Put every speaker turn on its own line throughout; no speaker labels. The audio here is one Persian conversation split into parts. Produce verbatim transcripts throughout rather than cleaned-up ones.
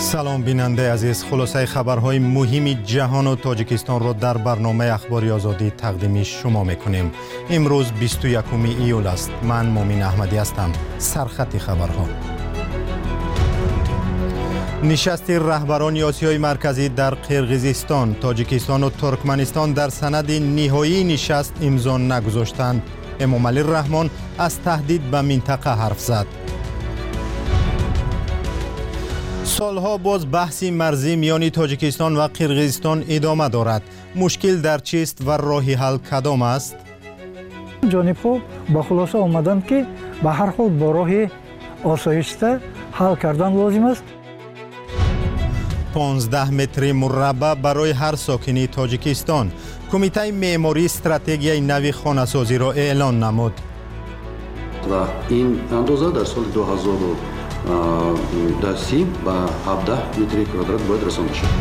سلام بیننده عزیز، خلاصه خبرهای مهم جهان و تاجیکستان را در برنامه اخباری آزادی تقدیم شما میکنیم. امروز بیست و یکم ایول است. من مومن احمدی هستم. سرخط خبرها. نشست رهبران آسیای مرکزی در قرقیزستان، تاجیکستان و ترکمنستان در سند نهایی نشست امضا نگذاشتند. امامعلی رحمان از تهدید به منطقه حرف زد. سالها باز بحث مرزی میان تاجیکستان و قرقیزستان ادامه دارد. مشکل در چیست و راه حل کدام است؟
جانب‌ها با خلاصه آمدند که به هر حال با راه آسایشته حل کردن لازم است.
پانزده متر مربع برای هر ساکنی تاجیکستان. کمیته معماری استراتژی نوی خانه‌سازی را اعلان نمود.
و این اندازه در سال دو هزار و سی به هفده متر کوادرات باید رسانده شد.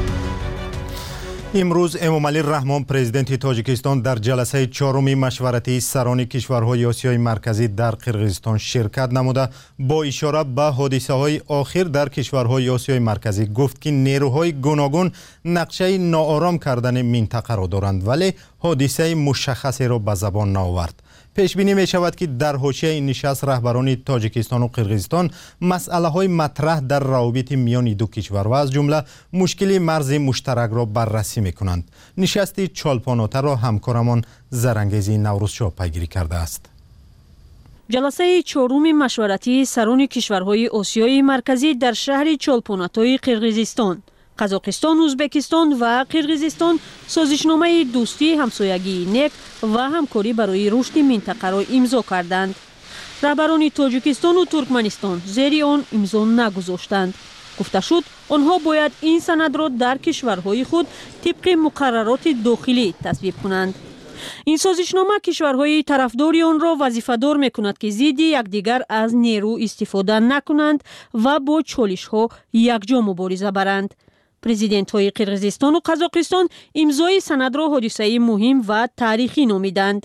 امروز امامعلی رحمان پرزیدنت تاجیکستان در جلسه چهارم مشورتی سران کشورهای آسیای مرکزی در قرقیزستان شرکت نموده با اشاره به حادثه‌های اخیر در کشورهای آسیای مرکزی گفت که نیروهای گوناگون نقشه ناآرام کردن منطقه را دارند ولی حادثه مشخصی را به زبان نآورد. پیش بینی می شود که در حاشیه این نشست رهبران تاجیکستان و قرقیزستان مسئله های مطرح در روابط میان دو کشور و از جمله مشکل مرز مشترک را بررسی می کنند. نشست چالپاناته را همکارمان زرنگیزی نوروزشاه پیگیری کرده است.
جلسه چهارم مشورتی سران کشورهای آسیای مرکزی در شهر چالپاناته قرقیزستان، قزاقستان، ازبکستان و قرقیزستان سازشنامه دوستی، همسایگی نیک و همکاری برای رشد منطقه را امضا کردند. رهبران تاجیکستان و ترکمنستان زیر آن امضا نگذاشتند. گفته شد آنها باید این سند را در کشورهای خود طبق مقررات داخلی تصویب کنند. این سازشنامه کشورهای طرفدار آن را وظیفه‌دار می‌کند که ضد یکدیگر از نیرو استفاده نکنند و با چالش‌ها یکجا مبارزه برند. پرزیدنت های قرقیزستان و قزاقستان امضای سند را حادثه مهم و تاریخی نامیدند.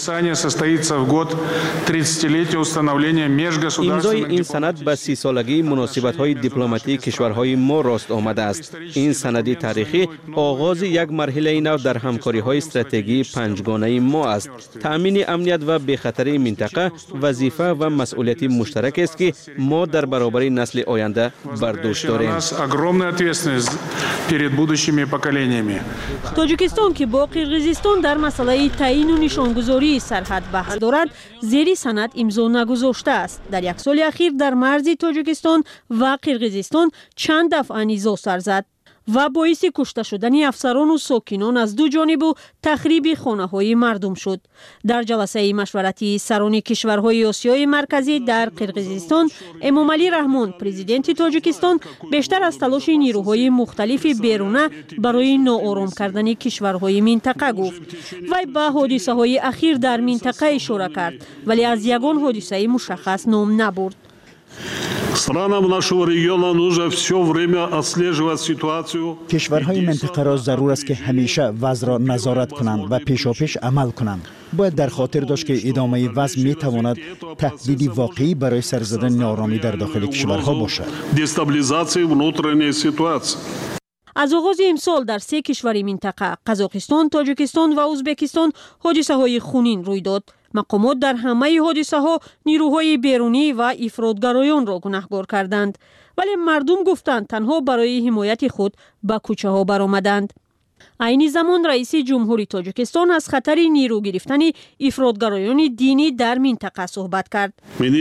امضای این سند به سی سالگی مناسبت های دیپلماتیک کشورهای ما راست آمده است. این سند تاریخی آغاز یک مرحله نو در همکاری های استراتژی پنجگانه ما است. تأمین امنیت و بخطری منطقه وظیفه و مسئولیت مشترک است که ما در برابر نسل آینده بر دوش داریم.
перед будущими поколениями.
تاجیکستان که با قرقیزستان در مسئله تعیین و نشانگذاری سرحد بحث دارد، زیر سند امضا نگذاشته است. در یک سال اخیر در مرز تاجیکستان و قرقیزستان چند دفعه نیزا سر زد و باعث کشته شدن افسران و ساکنان از دو جانب و تخریب خانه‌های مردم شد. در جلسه مشورتی سران کشورهای آسیای مرکزی در قرقیزستان، امامعلی رحمان پرزیدنت تاجیکستان بیشتر از تلاش نیروهای مختلف بیرونه برای ناآرام کردن کشورهای منطقه گفت. وی به حادثه‌های اخیر در منطقه اشاره کرد ولی از یگان حادثه مشخص نام نبرد.
Странам нашего региона нужно все время отслеживать ситуацию.
کشورهای منطقه را ضرور است که همیشه وضع را نظارت کنند و پیشاپیش عمل کنند. باید در خاطر داشت که ادامه وضع می تواند تهدیدی واقعی برای سر زدن ناآرامی در داخل کشورها باشد.
دستابیلیزاسیون внутренней ситуации.
از آغاز امسال در سه کشور منطقه قزاقستان، تاجیکستان و ازبکستان حادثه های خونین روی داد. مقامات در همه حادثه ها نیروهای بیرونی و افراطگرایان را گناهکار کردند ولی مردم گفتند تنها برای حمایت خود به کوچه ها برآمدند. عین زمان رئیس جمهوری تاجیکستان از خطر نیرو گرفتن افراطگرایان دینی در منطقه صحبت کرد.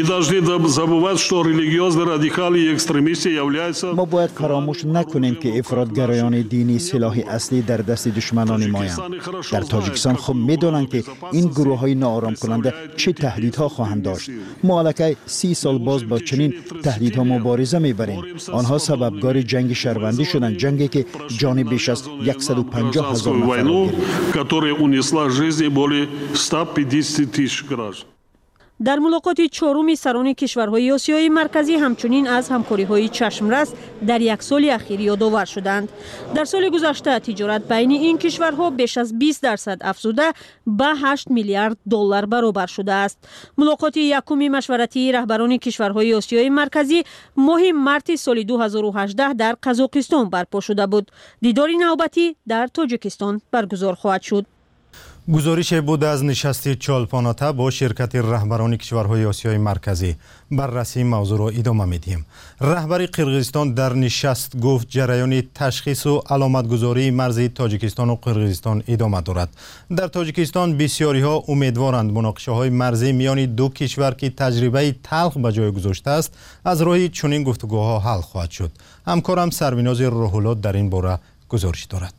ما باید فراموش نکنیم که افراطگرایان دینی سلاح اصلی در دست دشمنان مایند. در تاجیکستان خود می‌دانند که این گروه‌های ناآرام کننده چه تهدیدها خواهند داشت. ما الکی سی سال باز با چنین تهدیدها مبارزه می‌بریم. آنها سببگار جنگ شهروندی شدند، جنگی که جان بیش از صد و پنجاه
войну, которая унесла жизни более ста пятидесяти тысяч граждан.
در ملاقات چهارم سران کشورهای آسیای مرکزی همچنین از همکاری‌های چشمرس در یک سال اخیر یادآور شدند. در سال گذشته تجارت بین این کشورها بیش از بیست درصد افزوده به هشت میلیارد دلار برابر شده است. ملاقات یکم مشورتی رهبران کشورهای آسیای مرکزی ماه مارس سال دو هزار و هجده در قزاقستان برپا شده بود. دیدار نوبتی در تاجیکستان برگزار خواهد شد.
گزارش بود از نشست چالپاناتا با شرکت رهبران کشورهای آسیای مرکزی. بررسی موضوع را ادامه میدیم. رهبر قرقیزستان در نشست گفت جریان تشخیص و علامتگذاری مرز تاجیکستان و قرقیزستان ادامه دارد. در تاجیکستان بسیاری ها امیدوارند مناقشه های مرزی میان دو کشور که تجربه تلخ به جای گذاشته است از راه چنین گفتگوها حل خواهد شد. همکارم سربیناز روح‌الله در این باره گزارش دارد.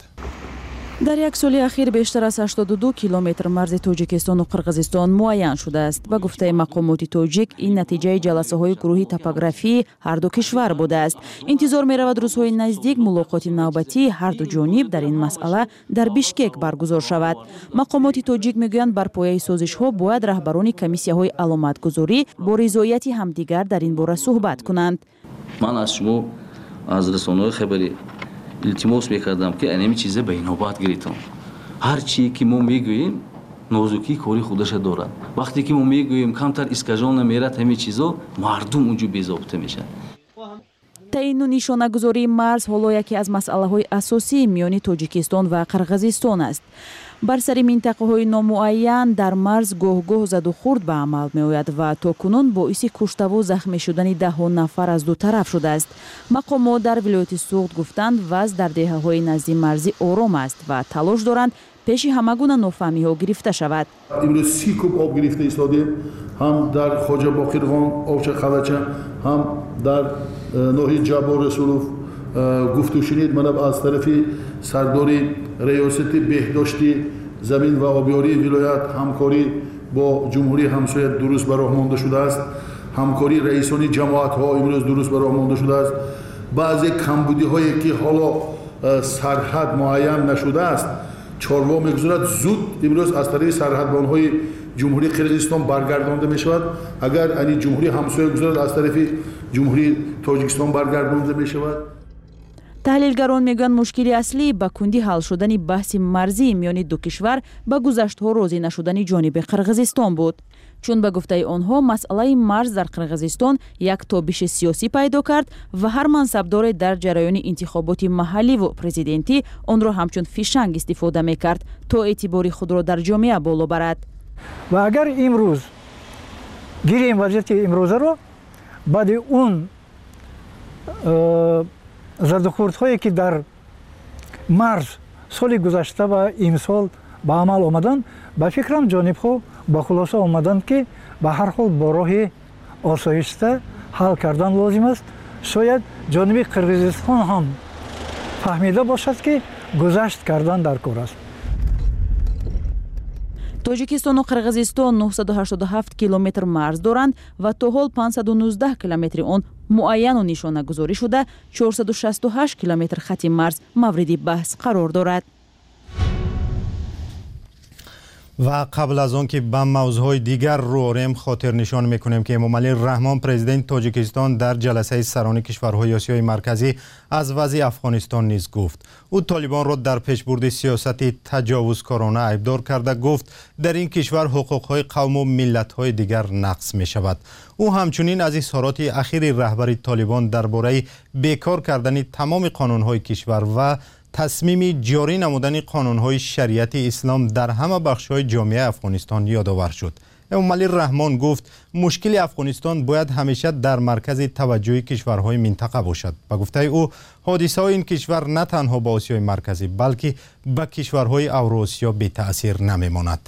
در یک سال اخیر بیشتر از هشتاد و دو کیلومتر مرز تاجیکستان و قرقیزستان معین شده است. به گفته مقامات تاجیک این نتیجه جلسه های گروهی توپوگرافی هر دو کشور بوده است. انتظار می رود روزهای نزدیک ملاقات نوبتی هر دو جانب در این مسئله در بیشکک برگزار شود. مقامات تاجیک میگویند بر پایه سازش ها باید رهبران کمیسیه های علامتگذاری با رضایت همدیگر در این باره صحبت کنند.
من از شما از رسانه‌های خبری التماس میکردم که اینمی چیزه به نوبت گرفتم. هر چی که ما میگوییم نازکی کاری خودش دارد. وقتی که ما میگوییم کمتر اسکاجان نمیرد همین چیزا مردم اونجا بی‌ضابطه میشن.
تعیین و نشانه‌گذاری مرز حالا یکی از مسئله‌های اساسی میان تاجیکستان و قرقیزستان است. بر سر منطقه‌های نامعین در مرز گاه گاه زد و خورد به عمل می‌آید و تاکنون باعث کشته و زخمی شدن ده نفر از دو طرف شده است. مقامات در ولایت سوخت گفتند وضع در دهه‌های نزدیک مرزی آرام است و تلاش دارند پیش همگونه نافهمی‌ها گرفته شود.
امروز سی کوب آب گرفته ایستادیم، هم در خواجه باقرخان آبچه خلچه، هم در ناحیه جبار رسولوف گفتگو شنید. من از طرف سرداری ریاست بهداشتی زمین و آبیاری ولایت همکاری با جمهوری همسایه درست به راه مانده شده است. همکاری رئیسانی جماعت ها امروز درست به راه مانده شده است. بعضی کمبودی هایی که حالا سرحد معین نشده است چاروا میگذارد زود امروز از طریق سرحدبان های جمهوری قرقیزستان برگردانده می شود. اگر این جمهوری همسایه گذارد از طرف جمهوری تاجیکستان برگردانده می شود.
تحلیلگران میگویند مشکل اصلی با کندی حل شدن بحث مرزی میان دو کشور با گذشته‌ها راضی نشدن جانب قرقیزستان بود. چون به گفته آنها مسئله مرز در قرقیزستان یک تابش سیاسی پیدا کرد و هر منصبدار در جریان انتخابات محلی و پرزیدنتی آن را همچون فیشنگ استفاده میکرد تا اعتبار خود را در جامعه بالا برد.
و اگر امروز گیریم وضعیت امروز را بعد اون زدوخوردهایی که در مرز سال گذشته و امسال به عمل آمدن به فکرم جانبها با خلاصه آمدن که به هر حال با راه آسایشته حل کردن لازم است. شاید جانب قرقیزستان هم فهمیده باشد که گذشت کردن در کار است.
تاجیکستان و قرقیزستان نهصد و هشتاد و هفت کیلومتر مرز دارند و تا حال پانصد و نوزده کیلومتر آن معین و نشانه گذاری شده. چهارصد و شصت و هشت کیلومتر خط مرز مورد بحث قرار دارد.
و قبل از آن که به موضوعهای دیگر رو آریم خاطر نشان میکنیم که امام علی رحمان پرزیدنت تاجیکستان در جلسه سران کشورهای آسیای مرکزی از وضع افغانستان نیز گفت. او طالبان را در پیشبرد سیاست تجاوزکارانه عیبدار کرده گفت در این کشور حقوقهای قوم و ملت‌های دیگر نقض می شود. او همچنین از اظهارات اخیر رهبر طالبان درباره بیکار کردن تمام قانون‌های کشور و تصمیم جاری نمودن قانون‌های شریعت اسلام در همه بخش‌های جامعه افغانستان یادآور شد. امام علی رحمان گفت مشکل افغانستان باید همیشه در مرکز توجه کشورهای منطقه باشد. به گفته او حادثه این کشور نه تنها با آسیای مرکزی بلکه به کشورهای اوراسیا بی تأثیر نمیماند.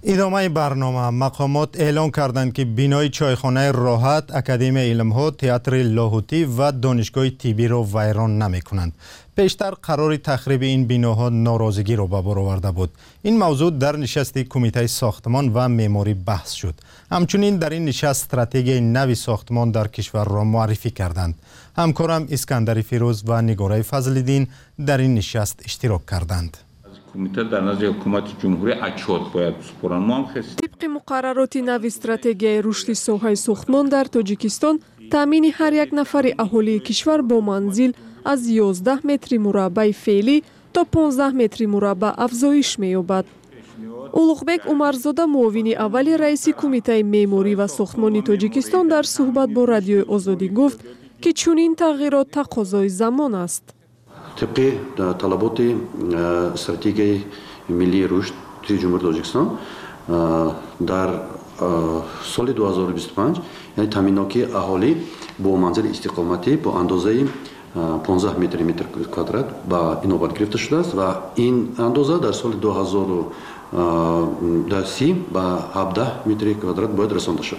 ادامه برنامه. مقامات اعلان کردند که بینای چایخانه راحت، اکادمی علم‌ها، تئاتر لاهوتی و دانشگاه طبی را ویران نمی کنند. پیشتر قرار تخریب این بیناها ناراضگی را به بار آورده بود. این موضوع در نشست کمیته ساختمان و معماری بحث شد. همچنین در این نشست استراتژی نوی ساختمان در کشور را معرفی کردند. همکارم اسکندر فیروز و نگاره فضل‌الدین در این نشست اشتراک کردند.
کمیته در نزد حکومت جمهوری اچوت باید بسپرن. ما هم خست.
طبق مقررات نوی استراتژی رشد ساحه ساختمان در تاجیکستان، تامین هر یک نفر اهالی کشور با منزل از یازده متر مربع فعلی تا پانزده متر مربع افزایش می‌یابد. اولوغبек умарзода муовини аввали раиси кумитаи меъморӣ ва сохтмони тоҷикистон дар суҳбат бо радиои озодӣ гуфт ки чунин тағйирот тақозои замон аст.
طبق طلبات استراتژی ملی رشد جمهوری تاجیکستان در سال دو هزار و بیست و پنج یعنی تامینات اهالی با منزل استقامتی با اندازه پانزده متر متر کوادرات با اینوبت گرفته شده است و این اندازه در سال دو هزار و سی با هفده متر کوادرات باید رسانده شد.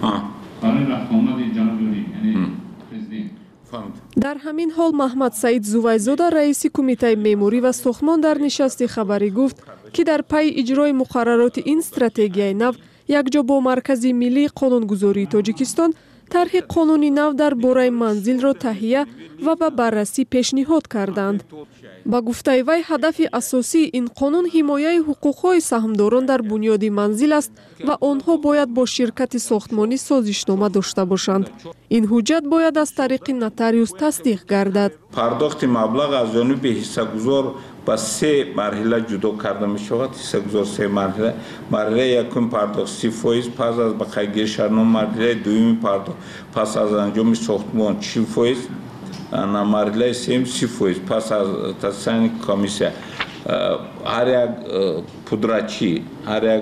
дар ҳамин ҳол маҳмад саид зувайзода раиси кумитаи меъморӣ ва сохтмон дар нишасти хабарӣ гуфт ки дар пайи иҷрои муқаррароти ин стратегияи нав якҷо бо маркази миллии қонунгузории тоҷикистон тарҳи қонуни нав дар бораи манзилро таҳия ва ба баррасӣ пешниҳод карданд. ба гуфтаи вай ҳадафи асосии ин қонун ҳимояи ҳуқуқҳои саҳмдорон дар бунёди манзил аст ва онҳо бояд бо ширкати сохтмонӣ созишнома дошта бошанд. ин ҳуҷҷат бояд аз тариқи нотариус тасдиқ гардад.
пардохти маблағ аз ҷониби ҳиссагузор ба се марҳила ҷудо карда мешавад. ҳиссагузор се марҳила. марҳилаи якум пардохт си фоиз пас аз ба қайдгирии шаҳрном, марҳилаи дуюми пардохт пас аз анҷоми сохтмон чил фоиз, марҳилаи сеюм си фоиз пас аз tasdiqlani комиссия. ҳар як пудрачӣ, ҳар як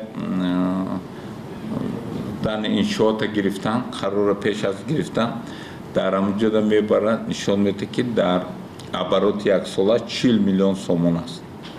дар иншоота гирифтан, қарора пеш аз гирифтан дар ҳамонҷода мебарад, нишон медиҳад ки дар обороти яксола чил миллион сомон аст.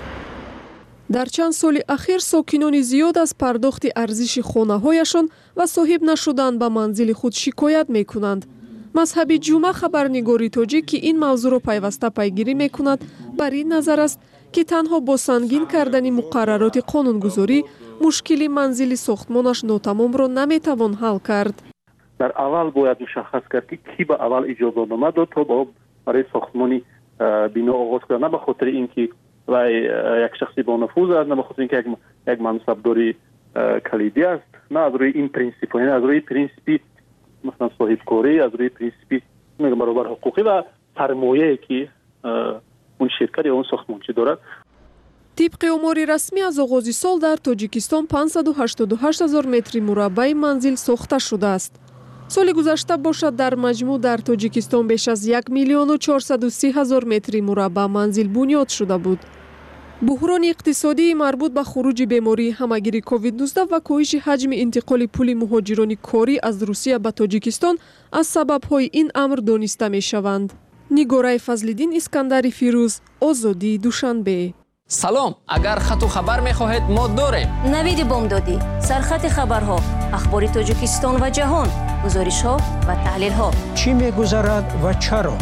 дар чанд соли ахир сокинони зиёд аз пардохти арзиши хонаҳояшон ва соҳиб нашудан ба манзили худ шикоят мекунанд. мазҳаби ҷумъа хабарнигори тоҷик ки ин мавзӯъро пайваста пайгирӣ мекунад бар ин назар аст ки танҳо бо сангин кардани муқаррароти қонунгузорӣ мушкили манзили сохтмонаш нотамомро наметавон ҳал кард.
дар аввал бояд мушаххас кард ки кӣ ба аввал иҷозатнома дод то барои сохтмони бино оғоз кунад, на ба хотири ин ки вай як шахси бонуфуз аст, на ба хотири ин ки як мансабдори калидӣ аст, на аз рӯи ин принсипҳо, яъне аз рӯи принсипи مثلا صاحبکاری از روی پرینسیپی برابر حقوقی و سرمایه‌ای که اون شرکت یا اون ساختمانچی دارد.
طبق آماری رسمی از آغاز سال در تاجیکستان پانصد و هشتاد و هشت هزار متر مربع منزل ساخته شده است. سال گذشته باشد در مجموع در تاجیکستان بیش از یک میلیون و چهارصد و سی هزار متر مربع منزل بنیاد شده بود. بحران اقتصادی مربوط به خروج بیماری همگیری کووید نوزده و کاهش حجم انتقال پول مهاجران کاری از روسیه به تاجیکستان از سبب‌های این امر دانسته می‌شوند. نگاره فضل‌الدین، اسکندر فیروز، آزادی، دوشنبه.
سلام، اگر خط و خبر می‌خواهید ما داریم. نوید بامدادی، سرخط خبرها، اخبار تاجیکستان و جهان، گزارش‌ها و تحلیل‌ها.
چی می‌گذرد و چرا؟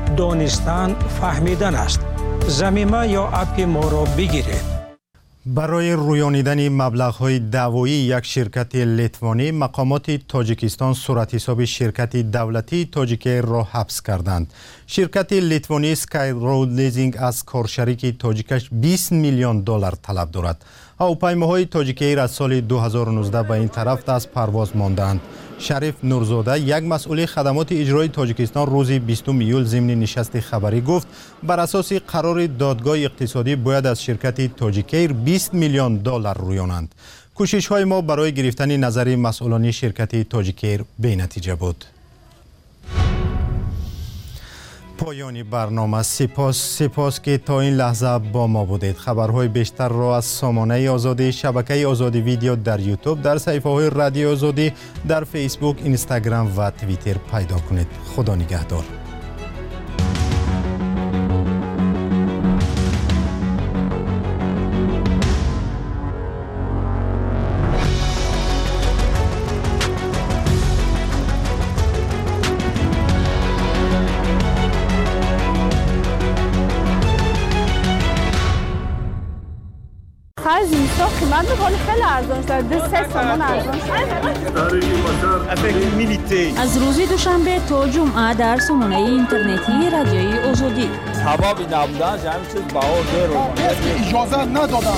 دانستن فهمیدن است. زمینه یا اپی ما را بگیرید.
برای رویانیدن مبلغ‌های دعوایی یک شرکت لیتوانی، مقامات تاجیکستان صورتحساب شرکت دولتی تاجیک را حبس کردند. شرکت لیتوانی اسکای رود لیزینگ از کارشریک تاجیکش بیست میلیون دلار طلب دارد. هواپیماهای تاجیکی از سال دو هزار و نوزده به این طرف از پرواز ماندند. شریف نورزاده، یک مسئول خدمات اجرایی تاجیکستان، روز بیستم ایول ضمن نشست خبری گفت بر اساس قرار دادگاه اقتصادی باید از شرکت تاجیکیر بیست میلیون دلار رویانند. کوشش های ما برای گرفتن نظر مسئولان شرکت تاجیکیر بی نتیجه بود. پایانی برنامه. سپاس سپاس که تا این لحظه با ما بودید. خبرهای بیشتر را از سامانه آزادی، شبکه آزادی ویدیو در یوتیوب، در صفحه های رادیو آزادی، در فیسبوک، اینستاگرام و توییتر پیدا کنید. خدا نگهدار.
تو قیمت میکنی خیلی ارزان شد ده سه سامان ارزان شد.
از روز دوشنبه تا جمعه در سامانه اینترنتی رادیوی آزادی
حبابی نبودن جمعی چیز باور دارو
اجازه ندادن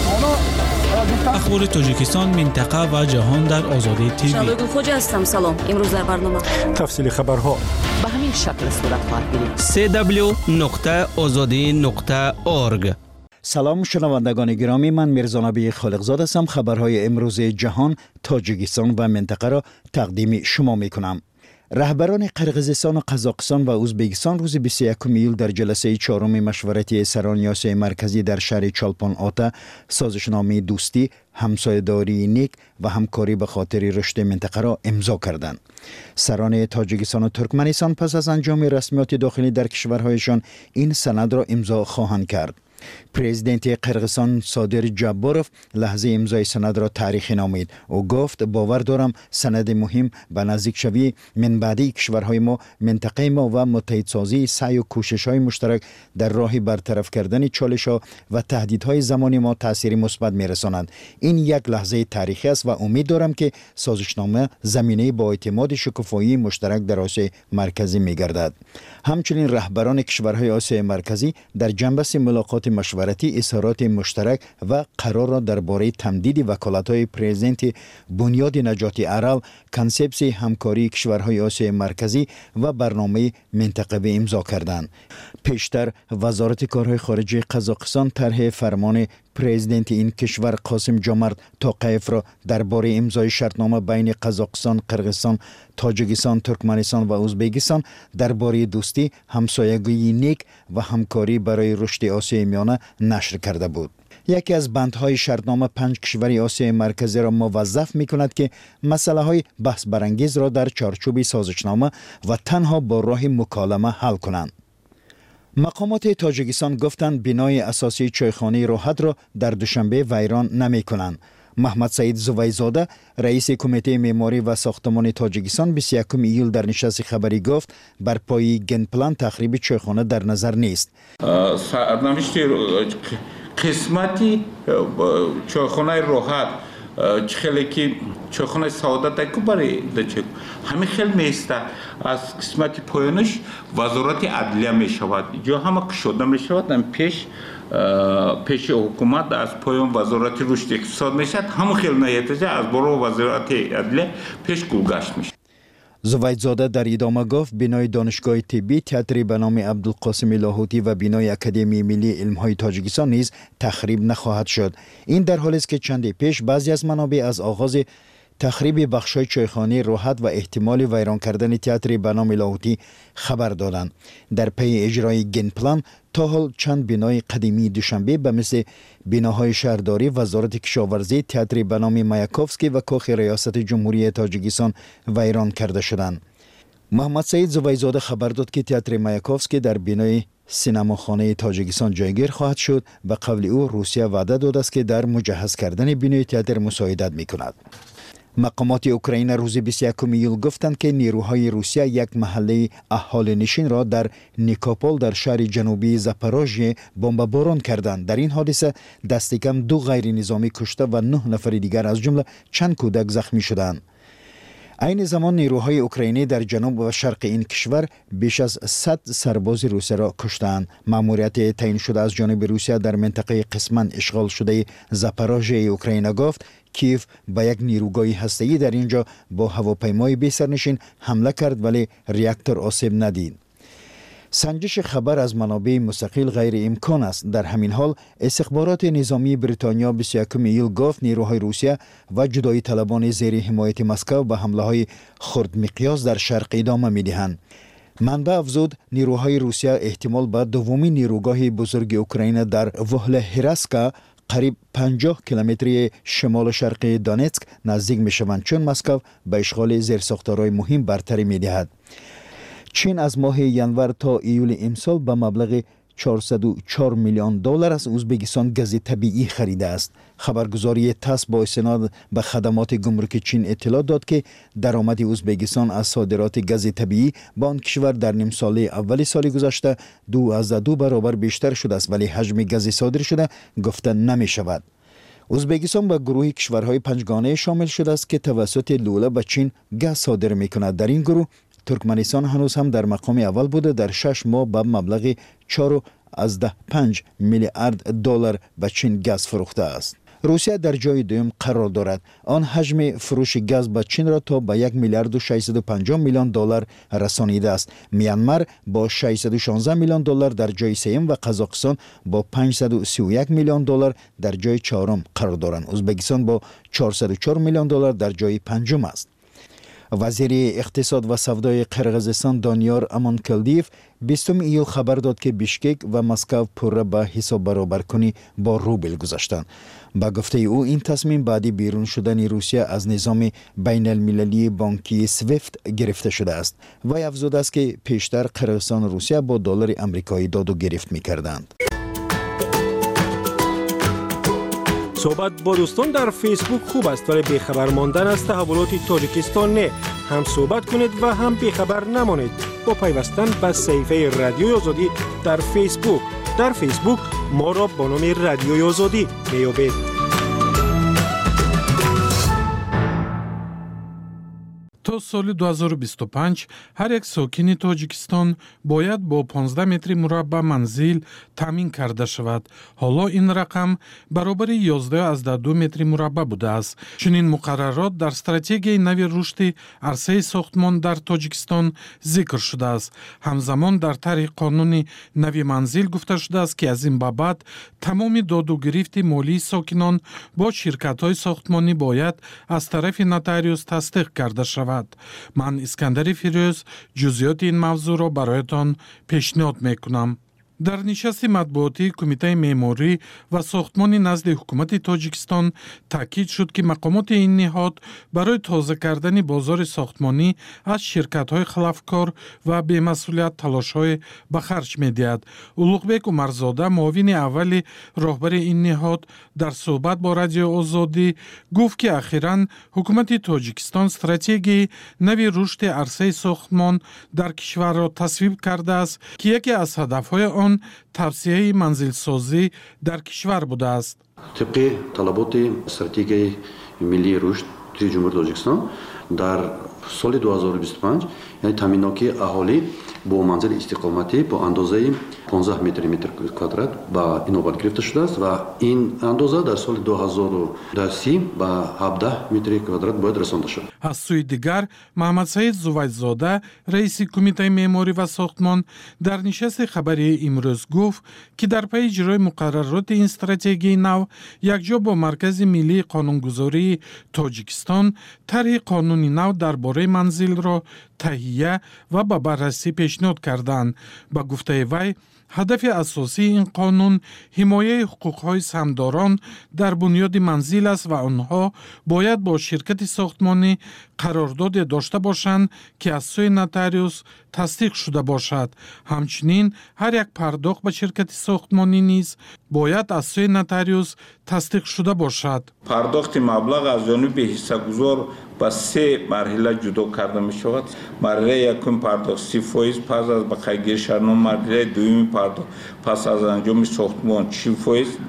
اخبار تاجیکستان، منطقه و جهان در آزادی تیوی.
شالوی خوجا هستم. سلام. امروز در برنامه
تفصیل خبرها
به همین شکل صورت خواهد گرفت.
سه دبلیو نقطه آزادی نقطه اورگ.
سلام شنوندگان گرامی، من میرزا نبی خالقزاد هستم. خبرهای امروز جهان، تاجیکستان و منطقه را تقدیم شما می کنم. رهبران قرقیزستان و قزاقستان و ازبکستان روز بیست و یکم ایول در جلسه چهارم مشورتی سران آسیای مرکزی در شهر چالپان آتا سازشنامه دوستی، همسایه‌داری نیک و همکاری به خاطر رشد منطقه را امضا کردند. سران تاجیکستان و ترکمنستان پس از انجام رسمیات داخلی در کشورهایشان این سند را امضا خواهند کرد. پرزیدنت قرقیزستان صادر جباروف لحظه امضای سند را تاریخی نامید. او گفت باور دارم سند مهم به نزدیک شوی منبعدی کشورهای ما، منطقه ما و متحدسازی سعی و کوشش های مشترک در راه برطرف کردن چالش ها و تهدیدهای زمانی ما تأثیر مثبت میرسانند. این یک لحظه تاریخی است و امید دارم که سازشنامه زمینه با اعتماد شکوفایی مشترک در آسیای مرکزی میگردد. همچنین رهبران کشورهای آسیای مرکزی در جنبش ملاقات مشورتی اظهارات مشترک و قرار را درباره تمدید وکالت‌های پرزیدنت بنیاد نجات عرب، کنسپسی همکاری کشورهای آسیای مرکزی و برنامه منطقوی امضا کردند. پیشتر وزارت کارهای خارجه قزاقستان طرح فرمان پرزیدنت این کشور قاسم جامرد توقیف را درباره امضای شرطنامه بین قزاقستان، قرقیزستان، تاجیکستان، ترکمنستان و ازبکستان درباره دوستی، همسایگی نیک و همکاری برای رشد آسیای میانه نشر کرده بود. یکی از بندهای شرطنامه پنج کشور آسیای مرکزی را موظف می کند که مسئله های بحث برانگیز را در چارچوب سازشنامه و تنها با راه مکالمه حل کنند. مقامات تاجیکستان گفتند بنای اساسی چایخانه راحت را در دوشنبه ویران نمی کنند. محمد سعید زویزاده رئیس کمیته معماری و ساختمان تاجیکستان بیست و یکم ایول در نشست خبری گفت بر پای گنپلان تخریب چایخانه در نظر نیست.
قسمتی چایخانه راحت خیلی که چایخانه سعادت کو برای دچ همین خیلی میسته از قسمت پایانش وزارت عدلیه می شود یا همه شده می شود هم پیش پیش حکومت از پایان وزارت رشد اقتصاد می شود همه خیلی نیتیجه از برای وزارت عدلیه پیش گذشت می شود.
زویدزاده در ادامه گفت بنای دانشگاه طبی، تئاتری به نام عبدالقاسم لاهوتی و بنای اکادمی ملی علم‌های تاجیکستان نیز تخریب نخواهد شد. این در حالی است که چندی پیش بعضی از منابع از آغاز تخریب بخش‌های چایخانه راحت و احتمال ویران کردن تئاتر به نام لاهوتی خبر دادند. در پی اجرای گنپلان تا حال چند بنای قدیمی دوشنبه به مثل بناهای شهرداری، وزارت کشاورزی، تئاتر به نام مایاکوفسکی و کاخ ریاست جمهوری تاجیکستان ویران کرده شدند. محمد سعید زویزاده خبر داد که تئاتر مایاکوفسکی در بنای سینماخانه تاجیکستان جایگیر خواهد شد و قبل او روسیه وعده داده است که در مجهز کردن بنای تئاتر مساعدت می‌کند. مقامات اوکراین روز بیست و یکم ایول گفتند که نیروهای روسیه یک محله اهالی نشین را در نیکوپول در شهر جنوبی زاپاروژیه بمباران کردند. در این حادثه دست کم دو غیر نظامی کشته و نه نفر دیگر از جمله چند کودک زخمی شدند. این زمان نیروهای اوکراینی در جنوب و شرق این کشور بیش از صد سرباز روسیه را کشتند. مأموریت تعیین شده از جانب روسیه در منطقه قسماً اشغال شده زاپاروژیه اوکراین گفت کیف به یک نیروگاه هسته‌ای در اینجا با هواپیمای بی سرنشین حمله کرد ولی ریاکتور آسیب ندید. سنجش خبر از منابع مستقل غیر امکان است. در همین حال استخبارات نظامی بریتانیا بیست و یکم ایول گفت نیروهای روسیه و جدایی طلبان زیر حمایت مسکو به حمله های خرد مقیاس در شرق ادامه می دهند. منبع افزود نیروهای روسیه احتمال به دومین نیروگاه بزرگ اوکراین در وهلهرسکا قریب پنجاه کیلومتری شمال شرق دونتسک نزدیک می شوند چون مسکو به اشغال زیرساختارهای مهم برتری می دهد. چین از ماه ینور تا ایول امسال به مبلغ چهارصد و چهار میلیون دلار از ازبکستان گاز طبیعی خریده است. خبرگزاری تاس با استناد به خدمات گمرک چین اطلاع داد که درآمد ازبکستان از صادرات گاز طبیعی به آن کشور در نیم ساله اول سال گذشته دو از دو برابر بیشتر شده است ولی حجم گاز صادر شده گفته نمی شود. ازبکستان به گروه کشورهای پنجگانه شامل شده است که توسط لوله به چین گاز صادر میکند. در این گروه ترکمنستان هنوز هم در مقام اول بوده. در شش ماه به مبلغ چهار از ده پنج میلیارد دلار به چین گاز فروخته است. روسیه در جای دوم قرار دارد. آن حجم فروش گاز به چین را تا به یک میلیارد و ششصد و پنجاه میلیون دلار رسانیده است. میانمار با ششصد و شانزده میلیون دلار در جای سوم و قزاقستان با پانصد و سی و یک میلیون دلار در جای چهارم قرار دارند. ازبکستان با چهارصد و چهار میلیون دلار در جای پنجم است. وزیر اقتصاد و سودای قرقیزستان دانیار امانکلدیف بیستم ایول خبر داد که بیشکک و مسکو پوره به حساب برابرکنی با روبل گذاشتند. با گفته او این تصمیم بعدی بیرون شدن روسیه از نظام بین المللی بانکی سویفت گرفته شده است. وی افزوده است که پیشتر قرقیزستان و روسیه با دلار آمریکایی داد و گرفت می‌کردند.
صحبت با دوستان در فیسبوک خوب است ولی بیخبر ماندن از تحولات تاجیکستان نه. هم صحبت کنید و هم بیخبر نمانید با پیوستن به صفحه رادیوی آزادی در فیسبوک. در فیسبوک ما را با نام رادیوی آزادی میابید.
تا سال دو هزار و بیست و پنج هر یک ساکن تاجیکستان باید با پانزده متر مربع منزل تامین کرده شود. حالا این رقم برابر یازده از دو متر مربع بوده است. چنین مقررات در استراتژی نوی رشد عرصه ساختمان در تاجیکستان ذکر شده است. همزمان در طرح قانون نوی منزل گفته شده است که از این بابت تمام داد و گرفت مالی ساکنان با شرکت‌های ساختمانی باید از طرف نوتاریوس تصدیق کرده شود. من اسکندر فیروز جزئیات این موضوع را برایتان پیشنهاد میکنم. در نشست مطبوعاتی کمیته معماری و ساختمانی نزد حکومت تاجیکستان تاکید شد که مقامات این نهاد برای تازه کردن بازار ساختمانی از شرکت‌های خلافکار و بی‌مسئولیت تلاش‌های به خرج می‌دهد. اولوغبک عمرزاده معاون اول راهبر این نهاد در صحبت با رادیو آزادی گفت که اخیراً حکومت تاجیکستان استراتژی نوی رشد عرصه ساختمان در کشور را تصویب کرده است که یکی از هدف‌های آن توسعه منزل سازی در کشور بوده است.
طبق طلبات استراتژی ملی رشد جمهوری تاجیکستان در سال دو هزار و بیست و پنج یعنی تامیناتی اهالی با منزل استقامتی با اندازه پانزده متر متر کوادرات با اینوبت گرفته شده است و این اندازه در سال دو هزار و سی با هفده متر کوادرات باید رسانده شود.
از سوی دیگر محمد سعید زویدزاده رئیس کمیته معماری و ساختمان در نشست خبری امروز گفت که در پی اجرای مقررات این استراتژی نو یکجا با مرکز ملی قانونگذاری تاجیکستان طرح قانونی نو درباره منزل را تهیه و به بررسی پیشنهاد کردند. با گفته وی هدف اساسی این قانون حمایت حقوق‌های سهامداران در بنیاد منزل است و آنها باید با شرکت ساختمانی قرارداد داشته باشند که از سوی نوتاریوس تصدیق شده باشد. همچنین هر یک پرداخت به شرکت ساختمانی نیز باید از سوی نوتاریوس تصدیق شده باشد.
پرداخت مبلغ از جانب حصه‌گذار با سه مرحله جدا کرده می شود. مرحله یکم پرداخت سی فیصد پس از بقیه شهرنامه، مرحله دوم پرداخت پس از انجام ساختمان چهل فیصد،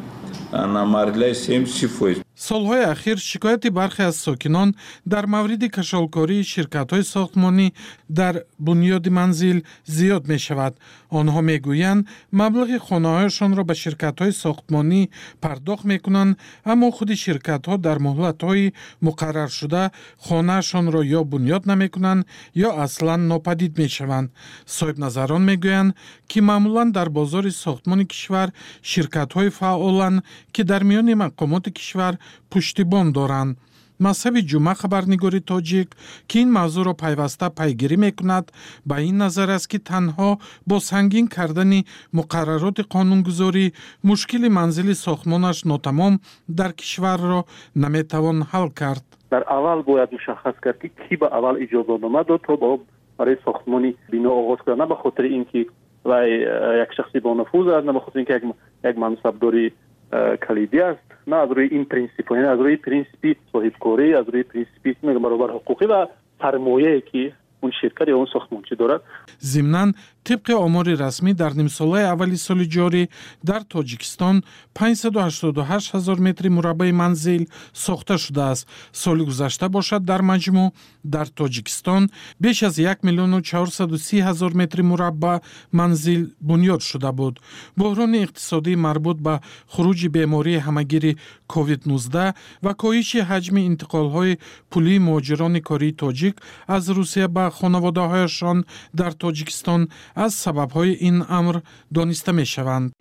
مرحله سوم سی فیصد.
سالهای اخیر شکایت برخی از ساکنان در مورد کشالکاری شرکت‌های ساختمانی در بنیاد منزل زیاد می شود. آنها می گویند مبلغ خانه‌هایشان را به شرکت‌های ساختمانی پرداخت می کنند، اما خود شرکت‌ها در مهلت‌های مقرر شده خانه‌شان را یا بنیاد نمی کنند یا اصلاً ناپدید می شوند. صاحب نظران می گویند که معمولاً در بازار ساختمان کشور شرکت‌های فعالند که در میان مقامات کشور پشتیبان دارند. مذهب جمعه خبرنگاری تاجیک که این موضوع را پیوسته پیگیری میکند به این نظر است که تنها با سنگین کردن مقررات قانونگذاری مشکل منزل ساختمانش ناتمام در کشور را نمیتوان حل کرد.
در اول باید مشخص کرد که کی به اول اجازهنامه داد تا با برای ساختمانی بنا آغاز کنه، نه به خاطر اینکه و یک شخصی با نفوذ است، نه به خاطر اینکه یک یک منصبداری کلیدی است، نه از روی این پرینسیپ، یعنی از روی پرینسیپی صاحبکاری، از روی پرینسیپی برابر حقوقی و سرمایه‌ای که اون شرکت یا اون ساختمانچی دارد.
ضمناً طبق آمار رسمی در نیمساله اولی سال جاری در تاجیکستان پانصد و هشتاد و هشت هزار متر مربع منزل ساخته شده است. سال گذشته باشد در مجموع در تاجیکستان بیش از یک میلیون و چهارصد و سی هزار متر مربع منزل بنیاد شده بود. بحران اقتصادی مربوط به خروج بیماری همگیر کووید نوزده و کاهش حجم انتقال‌های پولی مهاجران کاری تاجیک از روسیه به خانواده‌هایشان در تاجیکستان از سبب‌های این امر دانسته می‌شوند.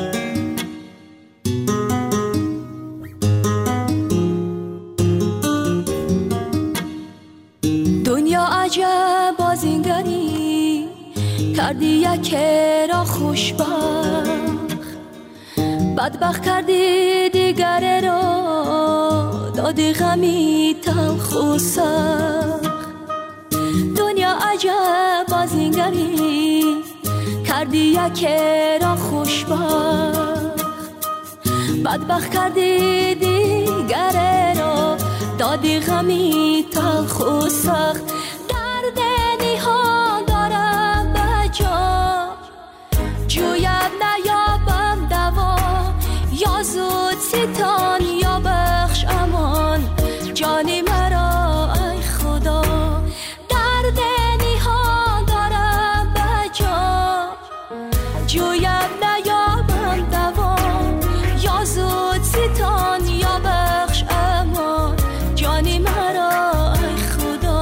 دنیا عجب بازینگری کردی یک را خوشبخت، بدبخت کردی دیگر را دادی غمی تلخ و سخت. دنیا عجب بازینگری کردی یک را خوشبخت، بدبخت کردی دیگر را دادی غمی تلخ و سخت. درد نهان دارم به جان جویم نیابم دوا، یا زود ستان یا بخش امان جانی مرا ای خدا. درد نهان دارم به جان جویم نیابم دوا، یا زود ستان یا بخش امان جانی مرا ای خدا.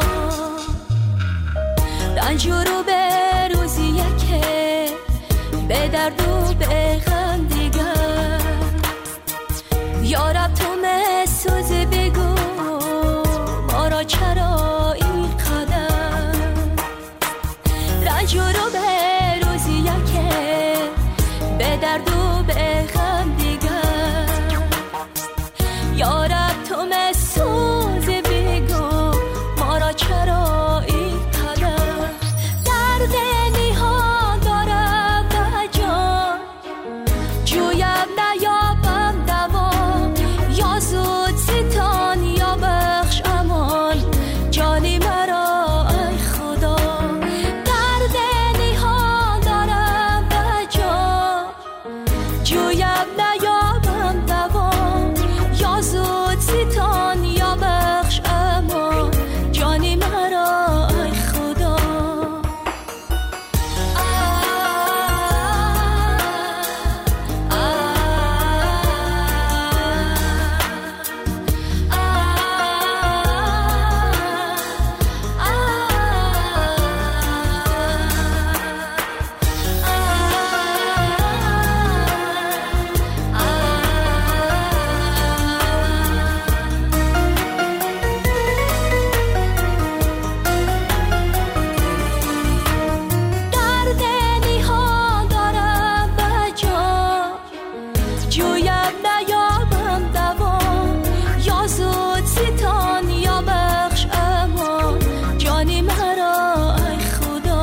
رنج رو به روزی که به درد و به غم دیگر، یا رب تو مسوز بگو ما را چرا این قدر. رنج رو به روزی که به درد و به غم دیگر، یا رب تو مسوز بگو ما را چرا این قدر. درد نهان دارم به جان جویم نیابم دوا، یا زود ستان یا بخش امان جانی مرا ای خدا. درد نهان دارم به جان جویم نیابم دوا، یا زود ستان یا بخش امان جانی مرا ای خدا. درد نهان دارم به جان جویم نیابم دوا، یا زود ستان یا بخش امان جانی مرا ای خدا.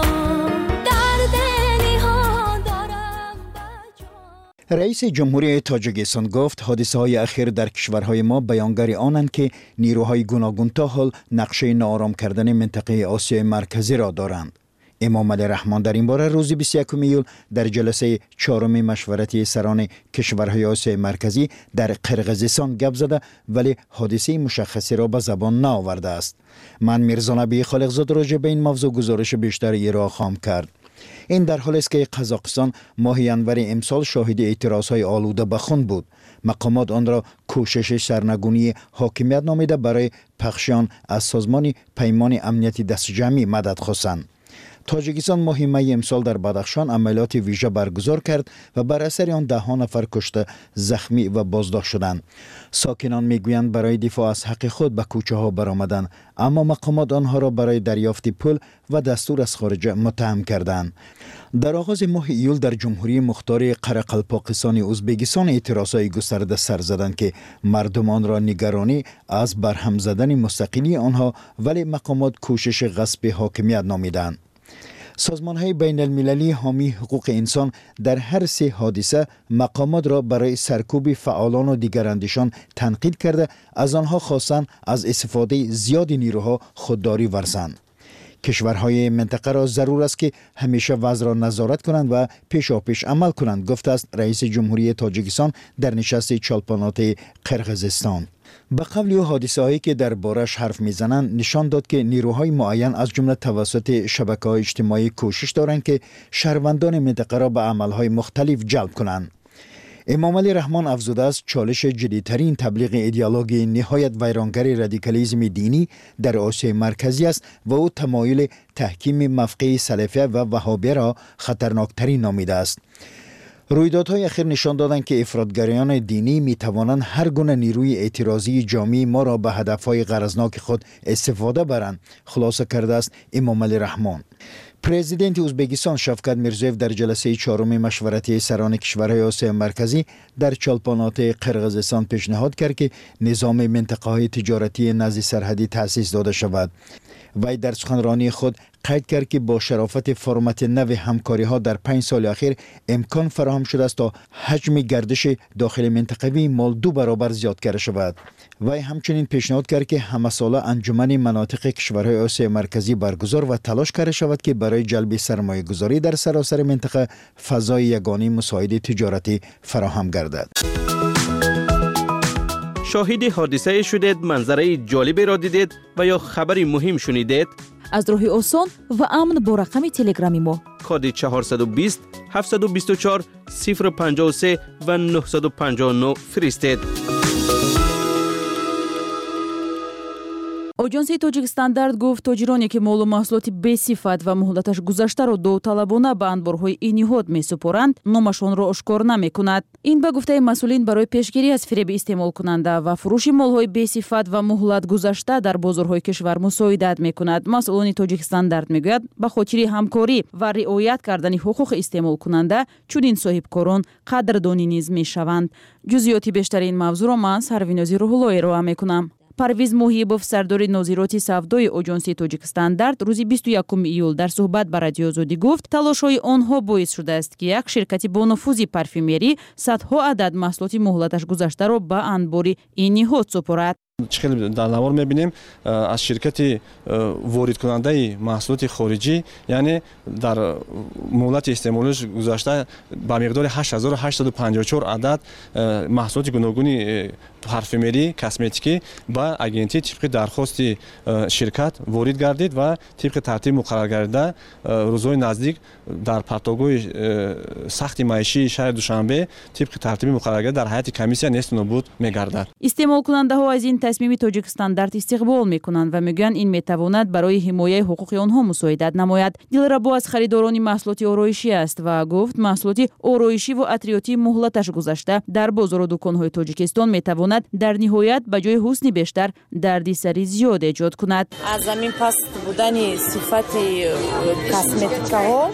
درد نهان دارم به جان.
رئیس جمهوری تاجیکستان گفت حادثه های اخیر در کشورهای ما بیانگر آنند که نیروهای گوناگون تا حال نقشه ناآرام کردن منطقه آسیای مرکزی را دارند. امام علی رحمان در این باره روز بیست و یکم ایول در جلسه چهارم مشورتی سران کشورهای آسیای مرکزی در قرقیزستان گپ زده، ولی حادثه مشخصی را به زبان نآورده است. من میرزا نبی خالقزاد راجع به این موضوع گزارش بیشتری را خواهم کرد. این در حالی است که قزاقستان ماه ینور امسال شاهد اعتراضهای آلوده به خون بود. مقامات آن را کوشش سرنگونی حاکمیت نامیده برای پخشان از سازمان پیمان امنیتی دست جمعی مدد خواستند. تاجیکستان ماه می امسال در بدخشان عملیات ویژه برگزار کرد و بر اثر آن ده ها نفر کشته، زخمی و بازداشت شدند. ساکنان میگویند برای دفاع از حق خود به کوچه ها برآمدند، اما مقامات آنها را برای دریافت پول و دستور از خارج متهم کردند. در آغاز ماه ایول در جمهوری مختار قرقلپاکستان ازبکستان اعتراضهای گسترده سر زدند که مردم آن را نگرانی از برهم زدن مستقلی آنها، ولی مقامات کوشش غصب حاکمیت نامیدند. سازمان‌های بین المللی حامی حقوق انسان در هر سه حادثه مقامات را برای سرکوب فعالان و دیگر اندیشان تنقید کرده، از آنها خواستند از استفاده زیاد نیروها خودداری ورزند. کشورهای منطقه را ضرور است که همیشه وضع را نظارت کنند و پیشاپیش عمل کنند، گفته است رئیس جمهوری تاجیکستان در نشست چالپانات قرقیزستان. به قول او حادثه هایی که در بارش حرف میزنند نشان داد که نیروهای معین از جمله توسط شبکه‌های اجتماعی کوشش دارند که شهروندان منطقه را به عملهای مختلف جلب کنند. امام علی رحمان افزوده است چالش جدیدترین تبلیغ ایدئولوژی نهایت ویرانگر رادیکالیسم دینی در آسیای مرکزی است و او تمایل تحکیم مفقه سلفیه و وهابیه را خطرناکترین نامیده است. رویدادهای اخیر نشان دادند که افراطگرایان دینی می توانند هر گونه نیروی اعتراضی جامعی ما را به هدفهای غرضناک خود استفاده برند، خلاصه کرده است امام علی رحمان. پرزیدنت ازبکستان شفقت میرزویف در جلسه چهارم مشورتی سران کشورهای آسیای مرکزی در چالپانات قرقیزستان پیشنهاد کرد که نظام منطقه‌های تجارتی نزد سرحدی تأسیس داده شود. وی در سخنرانی خود قید کرد که با شرافت فرمت نو همکاری ها در پنج سال اخیر امکان فراهم شده است تا حجم گردش داخل منطقوی مال دو برابر زیاد کرده شود. وی همچنین پیشنهاد کرد که همه ساله انجمن مناطق کشورهای آسیای مرکزی برگزار و تلاش کرده شود که برای جلب سرمایه گذاری در سراسر منطقه فضای یگانه مساعد تجارتی فراهم گردد.
شاهد حادثه شدید، منظره جالبی را دیدید و یا خبری مهم شنیدید؟
از راهی آسان و امن با رقم تلگرامی ما
کد چهارصد و بیست هفتصد و بیست و چهار صفر پنجاه و سه و نهصد و پنجاه و نه فرستید.
اجنسی توجیک ستاندارد گفت تاجرانی که مال و محصولات بی‌صفت و مهلتش گذشته را داوطلبانه به انبارهای این نهاد می‌سپارند، نامشان را آشکار نمی‌کند. این به گفته مسئولین برای پیشگیری از فریب استعمال کننده و فروش مال‌های بی‌صفت و مهلت گذشته در بازارهای کشور مساعدت می‌کند. مسئولان توجیک ستاندارد می‌گویند به خاطر همکاری و رعایت کردن حقوق استعمال کننده چنین صاحبکاران قدردانی نیز می‌شوند. جزئیات بیشتر این موضوع را من سروینازی روح‌الله ارائه می‌کنم. پرویز موهیبوف سردار ناظرات سودای اجنسی توجیک ستاندارد روز بیست و یکم ایول در صحبت با رادیو آزادی گفت تلاش‌های آنها باعث شده است که یک شرکت با نفوذ پارفیمری صدها عدد محصولات مهلتش گذشته را به انبار این نهاد سپارد.
خیلی در نوار می‌بینیم از شرکت وارد کننده محصولات خارجی، یعنی در مهلت استعمالش گذشته با مقدار هشت هزار و هشتصد و پنجاه و چهار عدد محصولات گوناگون پارفیمری کسمتیکی با اگنتی طبق درخواست شرکت وارد گردید و طبق ترتیب مقرر گردیده روزهای نزدیک در پرتگاه سخت معیشی شهر دوشنبه طبق ترتیب مقرر گردیده در هیئت کمیسیون نیست نابود می‌گردد.
استعمال کننده ها از این تصمیم توجیک ستاندارد استقبال می‌کنند و میگویند این میتواند برای حمایت حقوق آنها مساعدت نماید. دلربا از خریداران محصولات آرایشی است و گفت محصولات آرایشی و عطریاتی مهلتش گذشته در بازار و دکان‌های تاجیکستان میتواند در نهایت به جای حسن بیشتر دردسری زیاد ایجاد کند.
از زمین پس بودن صفت کسمتیک‌ها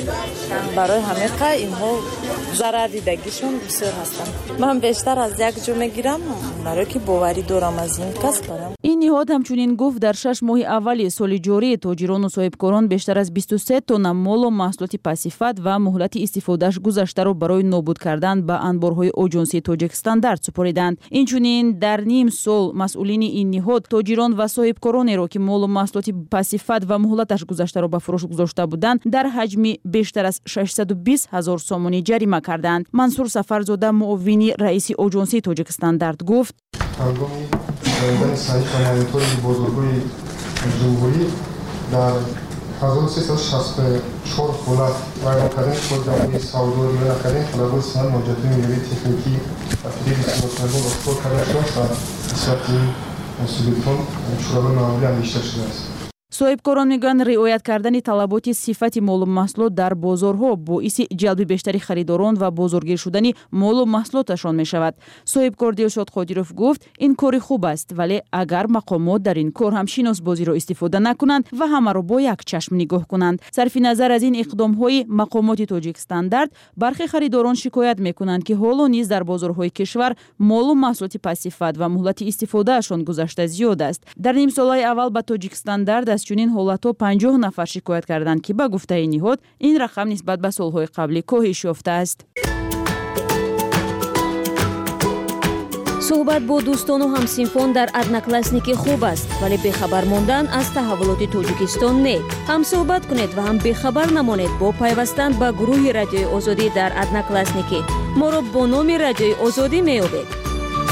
برای همه اینها ضرر دیدگیشون بسیار هستند. من بیشتر از یک جو میگیرم برای که باوری دارم از این کسب دارم.
این نهاد همچنین گفت در شش ماه اول سال جاری تاجران و صاحبکاران بیشتر از بیست و سه تن مال و محصولات پاسیفت و مهلت استفادهش گذشته را برای نابود کردن به انبارهای اجنسی توجیک ستاندارد سپردند. اینچنین در نیم سال مسئولین این نهاد تاجران و صاحبکارانی را که مال و محصولات پاسیفت و مهلتش گذشته را به فروش گذاشته بودند در حجم بیشتر از ششصد و بیست هزار سومانی جریمه کردند. منصور سفرزاده معاون رئیس اجنسی توجیک ستاندارد گفت
در صحیح کننده‌های بزرگوی جمهوری در هزار و سیصد و شصت و چهار حالت ویران کردن خود جمعی سودای ویران کردن خلبای سنن مجدد نیروی تکنیکی و فریب سنوکردن اختار کرده شده است و بسیار این مسئولیتون شورای معمولی هم بیشتر شده است.
صاحبکاران میگویند رعایت کردن طلبات صفت مال و محصولات در بازارها باعث جلب بیشتری خریداران و بازارگیر شدن مال و محصولاتشان می شود. صاحبکار دلشاد قادیروف گفت این کاری خوب است، ولی اگر مقامات در این کار هم شناس بازی را استفاده نکنند و همه را با یک چشم نگاه کنند. صرف نظر از این اقدام های مقامات توجیک ستاندارد برخی خریداران شکایت میکنند که حالا نیز در بازارهای کشور مال و محصولات پاسیفت و مهلت استفادهشان گذشته زیاد است. در نیم سالهای اول با توجیک ستاندارد از چنین حالت‌ها پنجاه نفر شکایت کردند که به گفته این نهاد این رقم نسبت به سال‌های قبلی کاهش یافته است.
صحبت با دوستان و همسینفان در ادناکلاسنیکی خوب است، ولی بخبر ماندن از تحولات تاجیکستان نه. هم صحبت کنید و هم بخبر نمانید با پیوستن به گروه رادیوی آزادی در ادناکلاسنیکی. ما را با نام رادیوی آزادی می‌یابید.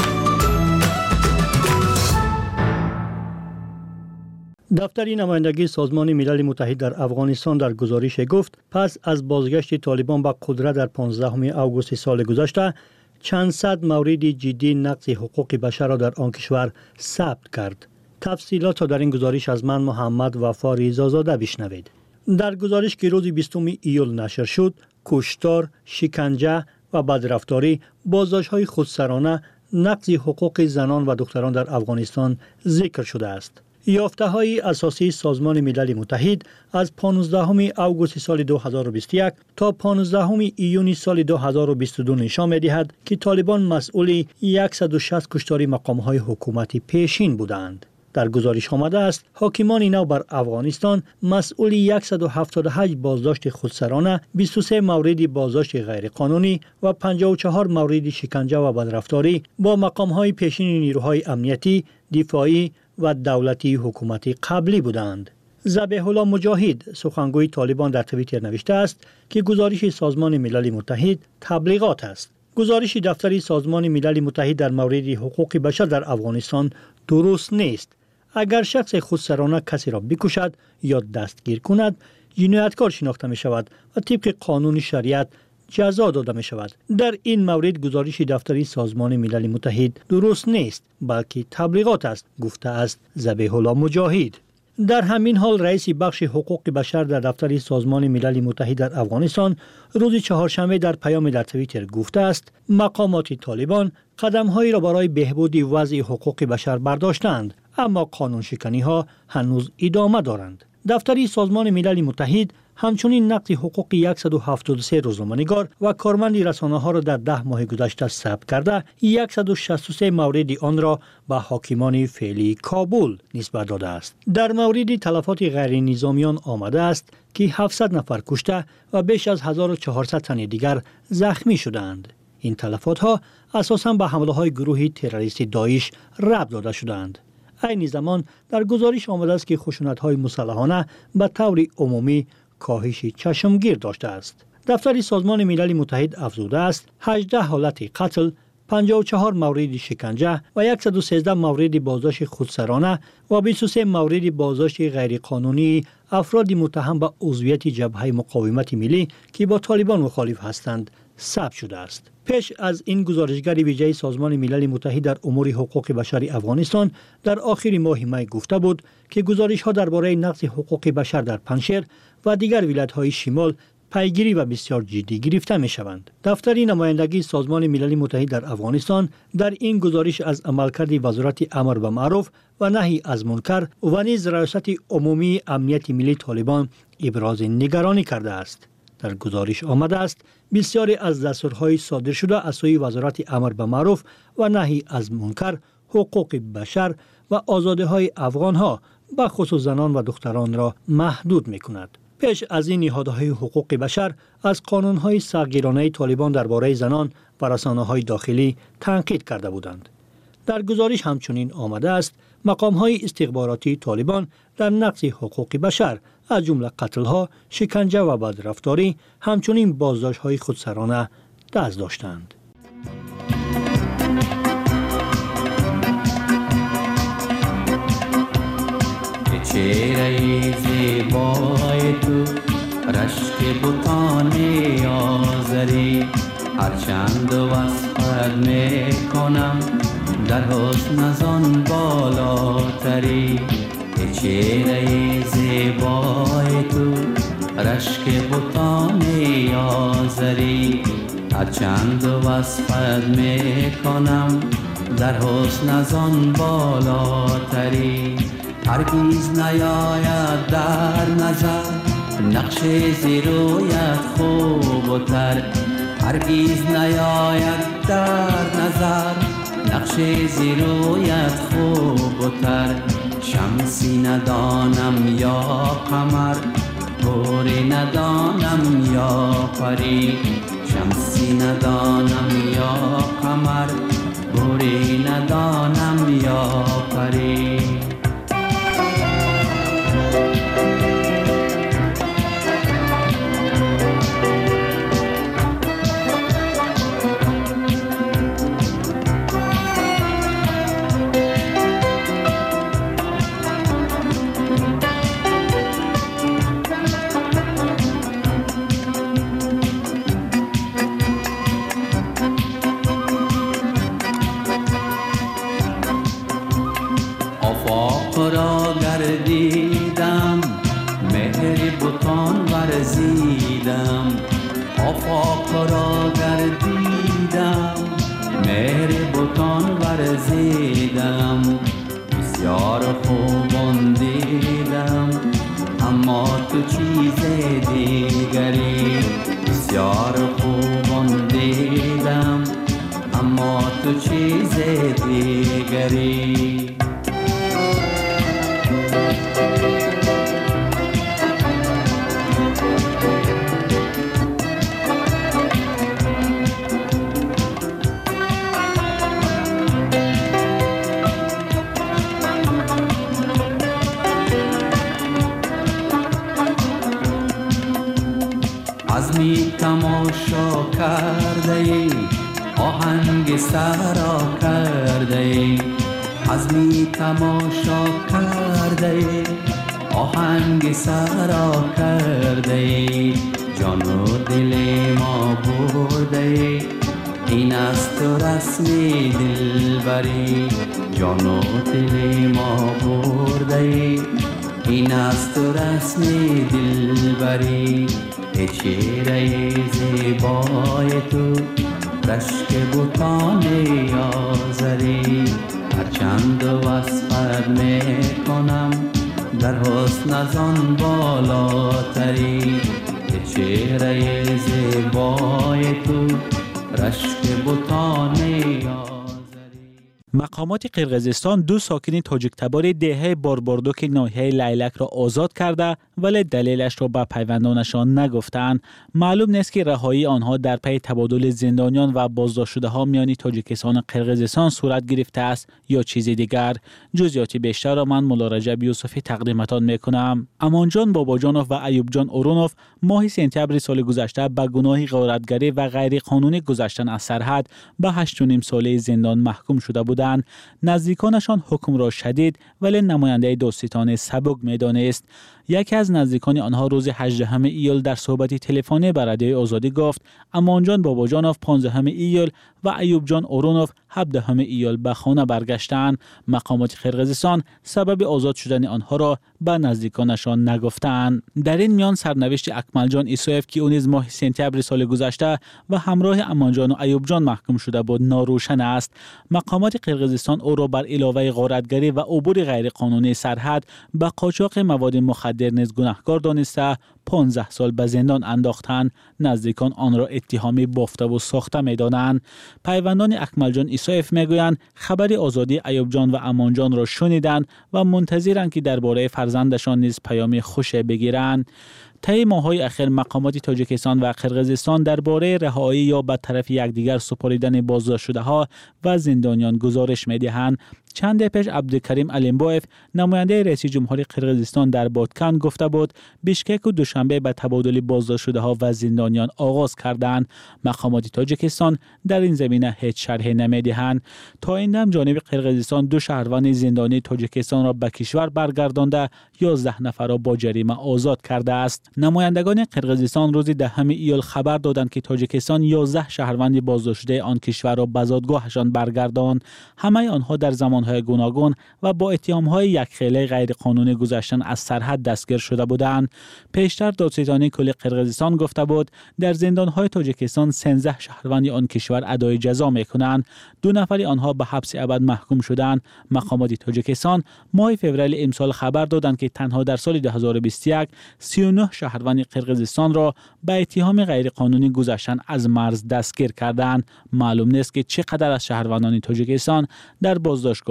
دفتر نمایندگی سازمان ملل متحد در افغانستان در گزارش گفت پس از بازگشت طالبان به قدرت در پانزدهم آگوست سال گذشته چند صد مورد جدی نقض حقوق بشر را در آن کشور ثبت کرد. تفصیلات را در این گزارش از من محمد وفا ریزازاده بشنوید. در گزارش که روز بیستم ایول نشر شد، کشتار، شکنجه و بدرفتاری، بازداشت‌های خودسرانه، نقض حقوق زنان و دختران در افغانستان ذکر شده است. یافته‌های اساسی سازمان ملل متحد از پانزدهم آگوست سال دو هزار و بیست و یک تا پانزدهم ایون سال دو هزار و بیست و دو نشان می‌دهد که طالبان مسئول صد و شصت کشتاری مقام‌های حکومتی پیشین بودند. در گزارش آمده است حاکمان نو بر افغانستان مسئول صد و هفتاد و هشت بازداشت خودسرانه، بیست و سه مورد بازداشت غیرقانونی و پنجاه و چهار مورد شکنجه و بدرفتاری با مقام‌های پیشین نیروهای امنیتی، دفاعی و دولتی حکومتی قبلی بودند. ذبیح الله مجاهد سخنگوی طالبان در توییتر نوشته است که گزارش سازمان ملل متحد تبلیغات است. گزارش دفتر سازمان ملل متحد در مورد حقوق بشر در افغانستان درست نیست. اگر شخص خودسرانه کسی را بکشد یا دستگیر کند، جنایتکار شناخته می شود و طبق قانون شریعت جزا داده می شود. در این مورد گزارش دفتری سازمان ملل متحد درست نیست، بلکه تبلیغات است، گفته است ذبیح الله مجاهد. در همین حال رئیس بخش حقوق بشر در دفتر سازمان ملل متحد در افغانستان روز چهارشنبه در پیام در توییتر گفته است مقامات طالبان قدم‌هایی را برای بهبود وضع حقوق بشر برداشتند، اما قانون شکنی ها هنوز ادامه دارند. دفتر سازمان ملل متحد همچنین نقض حقوق صد و هفتاد و سه روزنامه‌نگار و کارمند رسانه‌ها را در ده ماه گذشته ثبت کرده، صد و شصت و سه مورد آن را به حاکمان فعلی کابل نسبت داده است. در مورد تلفات غیر نظامیان آمده است که هفتصد نفر کشته و بیش از هزار و چهارصد تن دیگر زخمی شدند. این تلفات ها اساساً به حمله های گروه تروریستی داعش ربط داده شدند. این زمان در گزارش آمده است که خشونت های مسلحانه به طور عمومی کاهش چشمگیر داشته است. دفتر سازمان ملل متحد افزوده است هجده حالت قتل، پنجاه و چهار مورد شکنجه و صد و سیزده مورد بازداشت خودسرانه و بیست و سه مورد بازداشت غیرقانونی افراد متهم به عضویت جبهه مقاومت ملی که با طالبان مخالف هستند ثبت شده است. پیش از این گزارشگر ویژه سازمان ملل متحد در امور حقوق بشر افغانستان در آخر ماه می گفته بود که گزارش ها درباره نقض حقوق بشر در پنجشیر و دیگر ولایت های شمال پیگیری و بسیار جدی گرفته می شوند. دفتر نمایندگی سازمان ملل متحد در افغانستان در این گزارش از عملکرد وزارت امر به معروف و نهی از منکر و نیز ریاست عمومی امنیت ملی طالبان ابراز نگرانی کرده است. در گزارش آمده است بسیاری از دستورهای صادر شده از سوی وزارت امر به معروف و نهی از منکر حقوق بشر و آزادی‌های افغان‌ها به خصوص زنان و دختران را محدود می‌کند. پیش از این نهادهای حقوق بشر از قانون‌های سختگیرانه طالبان درباره زنان و رسانه‌های داخلی تنقید کرده بودند. در گزارش همچنین آمده است مقام‌های استخباراتی طالبان در نقض حقوق بشر از جمله قتل‌ها، شکنجه و بدرفتاری همچنین بازداشت‌های خودسرانه دست داشتند.
چهره زیبای تو رشک بوتان آذری هرچند وصفت میکنم در حسن از آن بالاتری چهره زیبای تو رشک بوتان آذری هرچند وصفت میکنم در حسن از آن بالاتری هرگیز نیاید در نظر نقش زیرویت خوب و تر هرگیز نیاید در نظر نقش زیرویت خوب و تر شمسی ندانم یا قمر گوری ندانم یا پری شمسی ندانم یا قمر گوری ندانم یا پری. را گردیدم مهر بتان ورزیدم، آفاق را گردیدم مهر بتان ورزیدم. بسیار خوبان دیدم اما تو چیز دیگری، بسیار خوبان دیدم اما تو چیز دیگری. عزمی تماشا کرده ای آهنگ سرا کرده ای، عزمی تماشا کرده ای آهنگ سرا کرده ای. جان و دل ما برده ای این است تو رسم دلبری، جان و دل ما برده ای این است تو رسم دلبری. چهره زیبای تو رشک بوتان آزری، هرچند وصفت میکنم در حسن از آن بالاتری. چهره زیبای تو رشک بوتان آزری.
مقامات قرقیزستان دو ساکن تاجیک تبار دهه بارباردوک ناحیه لیلک را آزاد کرده ولی دلیلش را به پیوندانشان نگفتند. معلوم نیست که رهایی آنها در پی تبادل زندانیان و بازداشت شده ها میان تاجیکستان و قرقیزستان صورت گرفته است یا چیز دیگر. جزئیات بیشتر را من مولا رجب یوسفی تقدیمتان میکنم. امانجان باباجانوف و ایوب جان اورونوف ماه سپتامبر سال گذشته به گناه غارتگری و غیر قانونی گذشتن از سرحد به هشت و نیم ساله زندان محکوم شده بودند. نزدیکانشان حکم را شدید ولی نماینده دادستان سبک می‌دانست. یکی از نزدیکان آنها روز هجدهم ایول در صحبتی تلفنی به رادیوی آزادی گفت امانجان باباجانوف پانزدهم ایول و ایوب جان اورونوف هفدهم ایول به خانه برگشتند. مقامات قرقیزستان سبب آزاد شدن آنها را به نزدیکانشان نگفتند. در این میان سرنوشت اکمل جان ایسوف که او نیز ماه سپتامبر سال گذشته و همراه امانجان و ایوب جان محکوم شده بود ناروشن است. مقامات قرقیزستان او را بر علاوه غارتگری و عبور غیرقانونی سرحد به قاچاق مواد مخدر نیز گناهکار دانسته پانزده سال به زندان انداختند. نزدیکان آن را اتهامی بافته و ساخته می‌دانند. پیوندان اکمل جان ایسوف میگویند خبر آزادی ایوب جان و امان جان را شنیدند و منتظرند که درباره فرزندشان نیز پیام خوش بگیرند. طی ماه‌های اخیر مقامات تاجیکستان و قرقیزستان درباره رهایی یا به طرف یکدیگر سپاریدن بازداشت شده‌ها و زندانیان گزارش می‌دهند. چند پیش عبدالکریم علیمبایف نماینده رئیس جمهوری قرقیزستان در بادکن گفته بود بیشکک و دوشنبه به تبادل بازداشت شده‌ها و زندانیان آغاز کردند. مقامات تاجیکستان در این زمینه هیچ شرحی نمی‌دهند. تا این دم جانب قرقیزستان دو شهروند زندانی تاجیکستان را به کشور برگردانده یازده نفر را با جریمه آزاد کرده است. نمایندگان قرقیزستان روز دهم ایول خبر دادند که تاجیکستان یازده شهروند بازداشت شده آن کشور را به زادگاهشان برگرداند. همه آنها در زمانهای گوناگون و با اتهام‌های یکخیله غیرقانونی گذشتن از سرحد دستگیر شده بودند. پیشتر دادستانی کل قرقیزستان گفته بود در زندان‌های تاجیکستان سیزده شهروند آن کشور ادای جزا می‌کنند. دو نفر آنها به حبس ابد محکوم شدند. مقامات تاجیکستان ماه فوریه امسال خبر دادند که تنها در سال دو هزار و بیست و یک سی و نه شهروند قرقیزستان را به اتهام غیرقانونی گذشتن از مرز دستگیر کردند. معلوم نیست که چقدر از شهروندان تاجیکستان در بازداشتگاه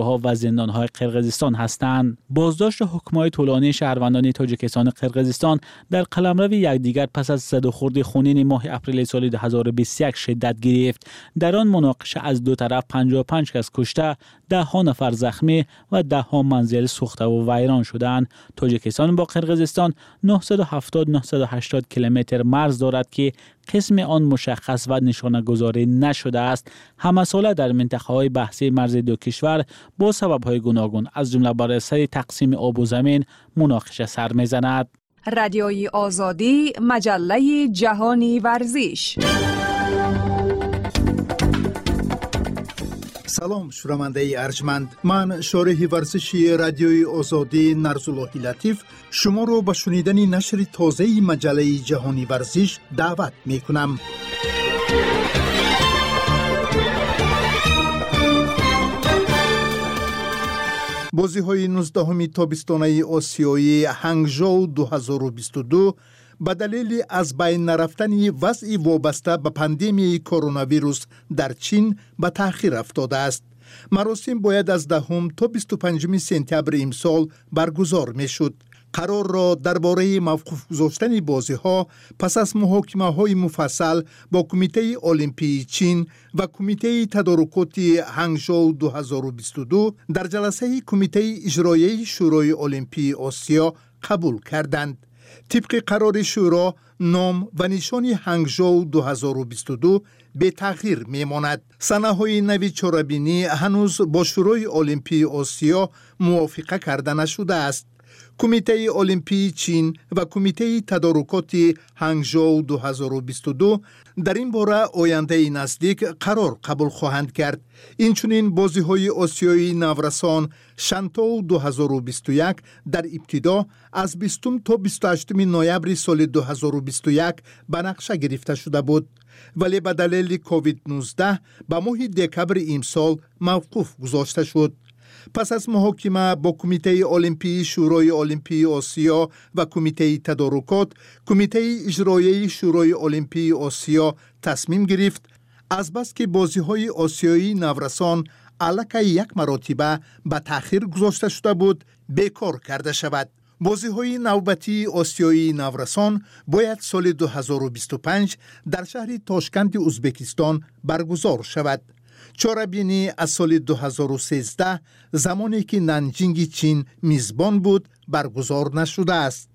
دادگاه‌ها و زندان‌های قرقیزستان هستند. بازداشت حکم‌های طولانی شهروندان تاجیکستان و قرقیزستان در قلمرو یکدیگر پس از زد و خورد خونین ماه اپریل سال دو هزار و بیست و یک شدت گرفت. در آن مناقشه از دو طرف پنجاه و پنج کس کشته، ده ها نفر زخمی و ده ها منزل سوخته و ویران شدند. تاجیکستان با قرقیزستان نهصد و هفتاد تا نهصد و هشتاد کیلومتر مرز دارد که قسم آن مشخص و نشانه گذاری نشده است. همه ساله در منطقه‌های بحثی مرز دو کشور با سبب‌های گوناگون از جمله بر سر تقسیم آب و زمین مناقشه سر می‌زند.
رادیوی آزادی، مجله جهانی ورزش.
سلام شنونده ارجمند، من شارح ورزشی رادیوی آزادی نرزاللهی لطیف شما رو به شنیدن نشر تازه مجله جهانی ورزش دعوت می کنم. بازی های نوزدهم تابستانه آسیایی هنگژو دو هزار و بیست و دو به دلیل از بین نرفتن وضع وابسته به پاندمی کرونا ویروس در چین به تأخیر افتاده است. مراسم باید از دهم تا بیست و پنجم سپتامبر امسال برگزار می شد. قرار را درباره موقوف گذاشتن بازی ها پس از محاکمه های مفصل با کمیته المپی چین و کمیته تدارکات هنگژو دو هزار و بیست و دو در جلسه کمیته اجرایی شورای المپی آسیا قبول کردند. طبق قرار شورا نام و نشانی هنگژو دو هزار و بیست و دو به تغییر میماند. صحنه‌های نوی چاره‌بینی هنوز با شورای المپی آسیا موافقه کرده نشده است. کمیته المپی چین و کمیته تدارکات هنگژو دو هزار و بیست و دو در این باره آینده نزدیک قرار قبول خواهند کرد. اینچنین بازی‌های آسیایی نورسان شانتو دو هزار و بیست و یک در ابتدا از بیستم تا بیست و هشتم نوامبر سال دو هزار و بیست و یک به نقشه گرفته شده بود، ولی به دلیل کووید نوزده به ماه دکبر امسال موقوف گذاشته شد. پس از محاکمه با کمیته المپی شورای المپی آسیا و کمیته تدارکات، کمیته اجرایی شورای المپی آسیا تصمیم گرفت از بس که بازی‌های آسیایی نورسان علاقه یک مرتبه به تأخیر گذاشته شده بود بیکار کرده شود. بازی‌های نوبتی آسیایی نورسان باید سال دو هزار و بیست و پنج در شهر تاشکند ازبکستان برگزار شود. چاره‌بینی از سال دو هزار و سیزده زمانی که نانجینگ چین میزبان بود برگزار نشده است.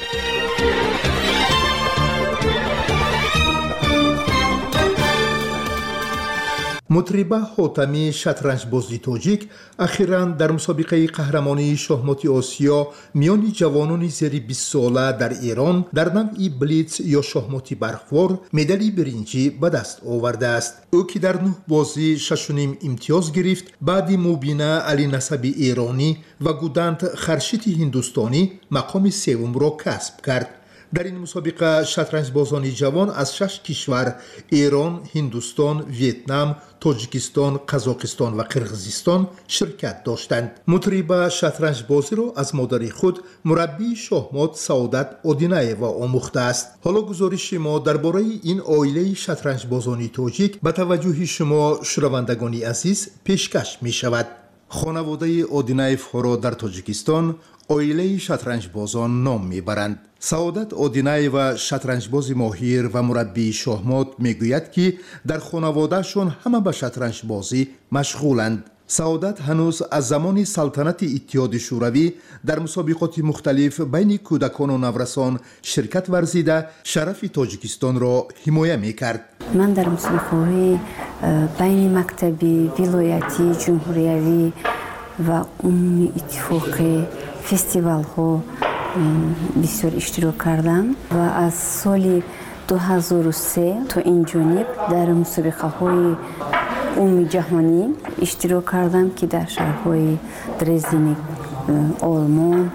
مطربه حاتمی شطرنج بازی تاجیک اخیراً در مسابقه قهرمانی شاهمات آسیا میان جوانان زیر بیست ساله در ایران در نوع بلیتز یا شاهمات برخوار مدال برنجی به دست آورده است. او که در نه بازی شش و نیم امتیاز گرفت، بعد مبینه علی نسبی ایرانی و گودند خرشیت هندوستانی مقام سوم را کسب کرد. در این مسابقه شطرنج بازان جوان از شش کشور ایران، هندوستان، ویتنام، تاجیکستان، قزاقستان و قرقیزستان شرکت داشتند. مطربه شطرنج بازی را از مادر خود مربی شاهمات سعادت آدینایوا آموخته است. حالا گزارش ما درباره این عائله شطرنج بازان تاجیک به توجه شما شنوندگان عزیز پیشکش می شود. خانواده آدینایف را در تاجیکستان عائله شطرنج بازان نام میبرند. سعادت آدینایوا شطرنج باز ماهر و مربی شاهمات میگوید که در خانوادهشون همه به شطرنج بازی مشغولند. سعادت هنوز از زمان سلطنت اتحاد شوروی در مسابقات مختلف بین کودکان و نورسان شرکت ورزیده شرف تاجیکستان را حمایت میکرد.
من در مسابقات بین مکتبی، ولایتی، جمهوریوی و عمومی اتفاقی فستیوال ها بسیار اشتراک کردم و از سال دو هزار و سه تا این جانب در مسابقه های عمومی جهانی اشتراک کردم که در شهرهای درزدن آلمان،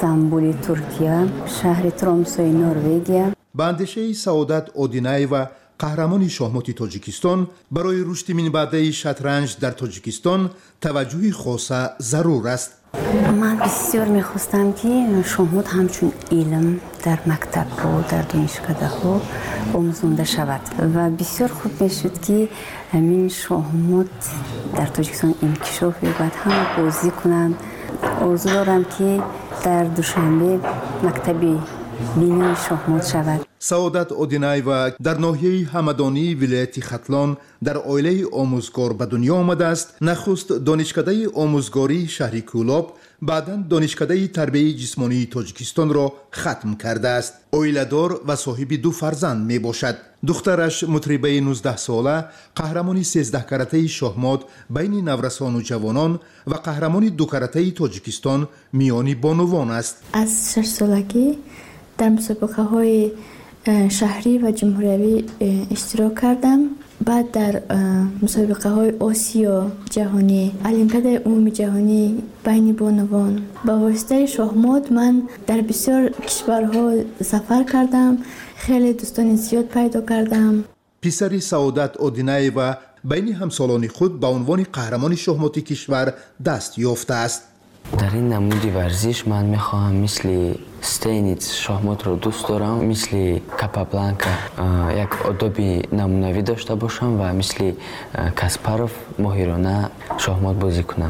استانبول ترکیه، شهر ترامسای نروژ.
به اندیشه سعادت آدینایوا قهرمان شاهمات تاجیکستان برای رشد منبعده شطرنج در تاجیکستان توجه خاص ضرور است.
من بسیار میخواستم که شاهمات همچون علم در مکتب ها در دانشکده ها آموزانده شود و بسیار خوب میشد که همین شاهمات در تاجیکستان انکشاف یابد، همه بازی کنند. آرزو دارم که در دوشنبه مکتبی بینای شاهمات شود.
سعادت اودینایوا در ناحیه همدانی ولایت ختلان در عائله آموزگار به دنیا آمده است. نخست دانشکده آموزگاری شهر کولاب، بعداً دانشکده تربیت جسمانی تاجیکستان را ختم کرده است. عائله‌دار و صاحب دو فرزند می باشد. دخترش مطربه نوزده ساله، قهرمان سیزده کرته شاهمات بین نورسان و جوانان و قهرمان دو کرته تاجیکستان میانی بانوان است.
از شش سالگی در مسابقه های شهری و جمهوری اشتراک کردم. بعد در مسابقه های آسیا جهانی، المپیاد عمومی جهانی بین بانوان با واسطه شاهمات من در بسیار کشورها سفر کردم. خیلی دوستان زیاد پیدا کردم.
پسر سعادت اودینایوا بین همسالان خود به عنوان قهرمان شاهمات کشور دست یافته است.
در این نمودی ورزش من میخواهم مثل ستینیتس شاهمات رو دوست دارم، مثل کاپابلانکا یک آدابی نمونوی داشته باشم و مثل کاسپاروف ماهرانه شاهمات بازی کنم.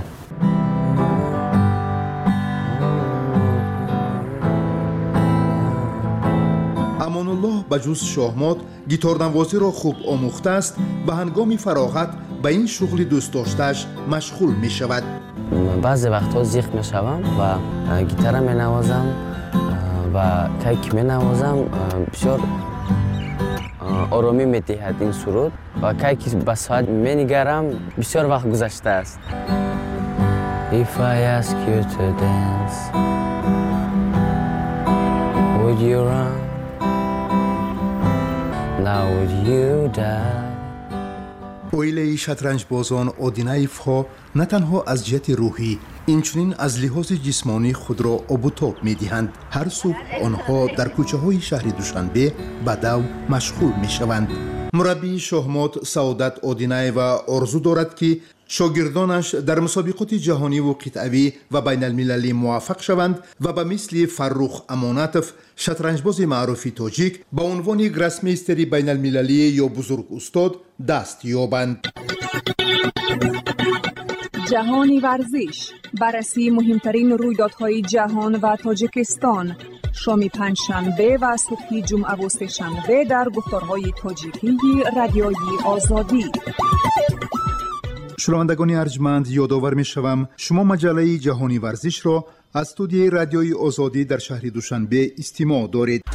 امان الله بجز شاهمات گیتارنوازی را خوب آموخته است. به هنگام فراغت به این شغل دوست داشته‌اش مشغول می شود.
بعضی وقتها زیخ می شوم و گیتار می نوازم و کیک می نوازم. بسیار آرامی می دهد این سرود و کیک به ساعت می نگرم. بسیار وقت گذشته است. If I ask you to dance, would you run? Now would you die?
عائله شطرنج بازان اودینایف ها نه تنها از جهت روحی اینچنین از لحاظ جسمانی خود را آب و تاب می دهند. هر صبح آنها در کوچه های شهر دوشنبه به دو مشغول می شوند. مربی شاهمات سعادت اودینایوا آرزو دارد که شاگردانش در مسابقات جهانی و قطعی و بین المللی موفق شوند و به مثل فرخ امانتوف شطرنجباز معروف تاجیک به عنوان گراسمیستر بین المللی یا بزرگ استاد دست یابند.
جهانی ورزش، بررسی مهمترین رویدادهای جهان و تاجیکستان، شام پنجشنبه و صبح جمعه و سه‌شنبه در گفتارهای تاجیکی رادیوی آزادی.
شنوندگان ارجمند، یادآور می شوم شما مجله جهانی ورزش را از استودیوی رادیوی آزادی در شهر دوشنبه استماع دارید.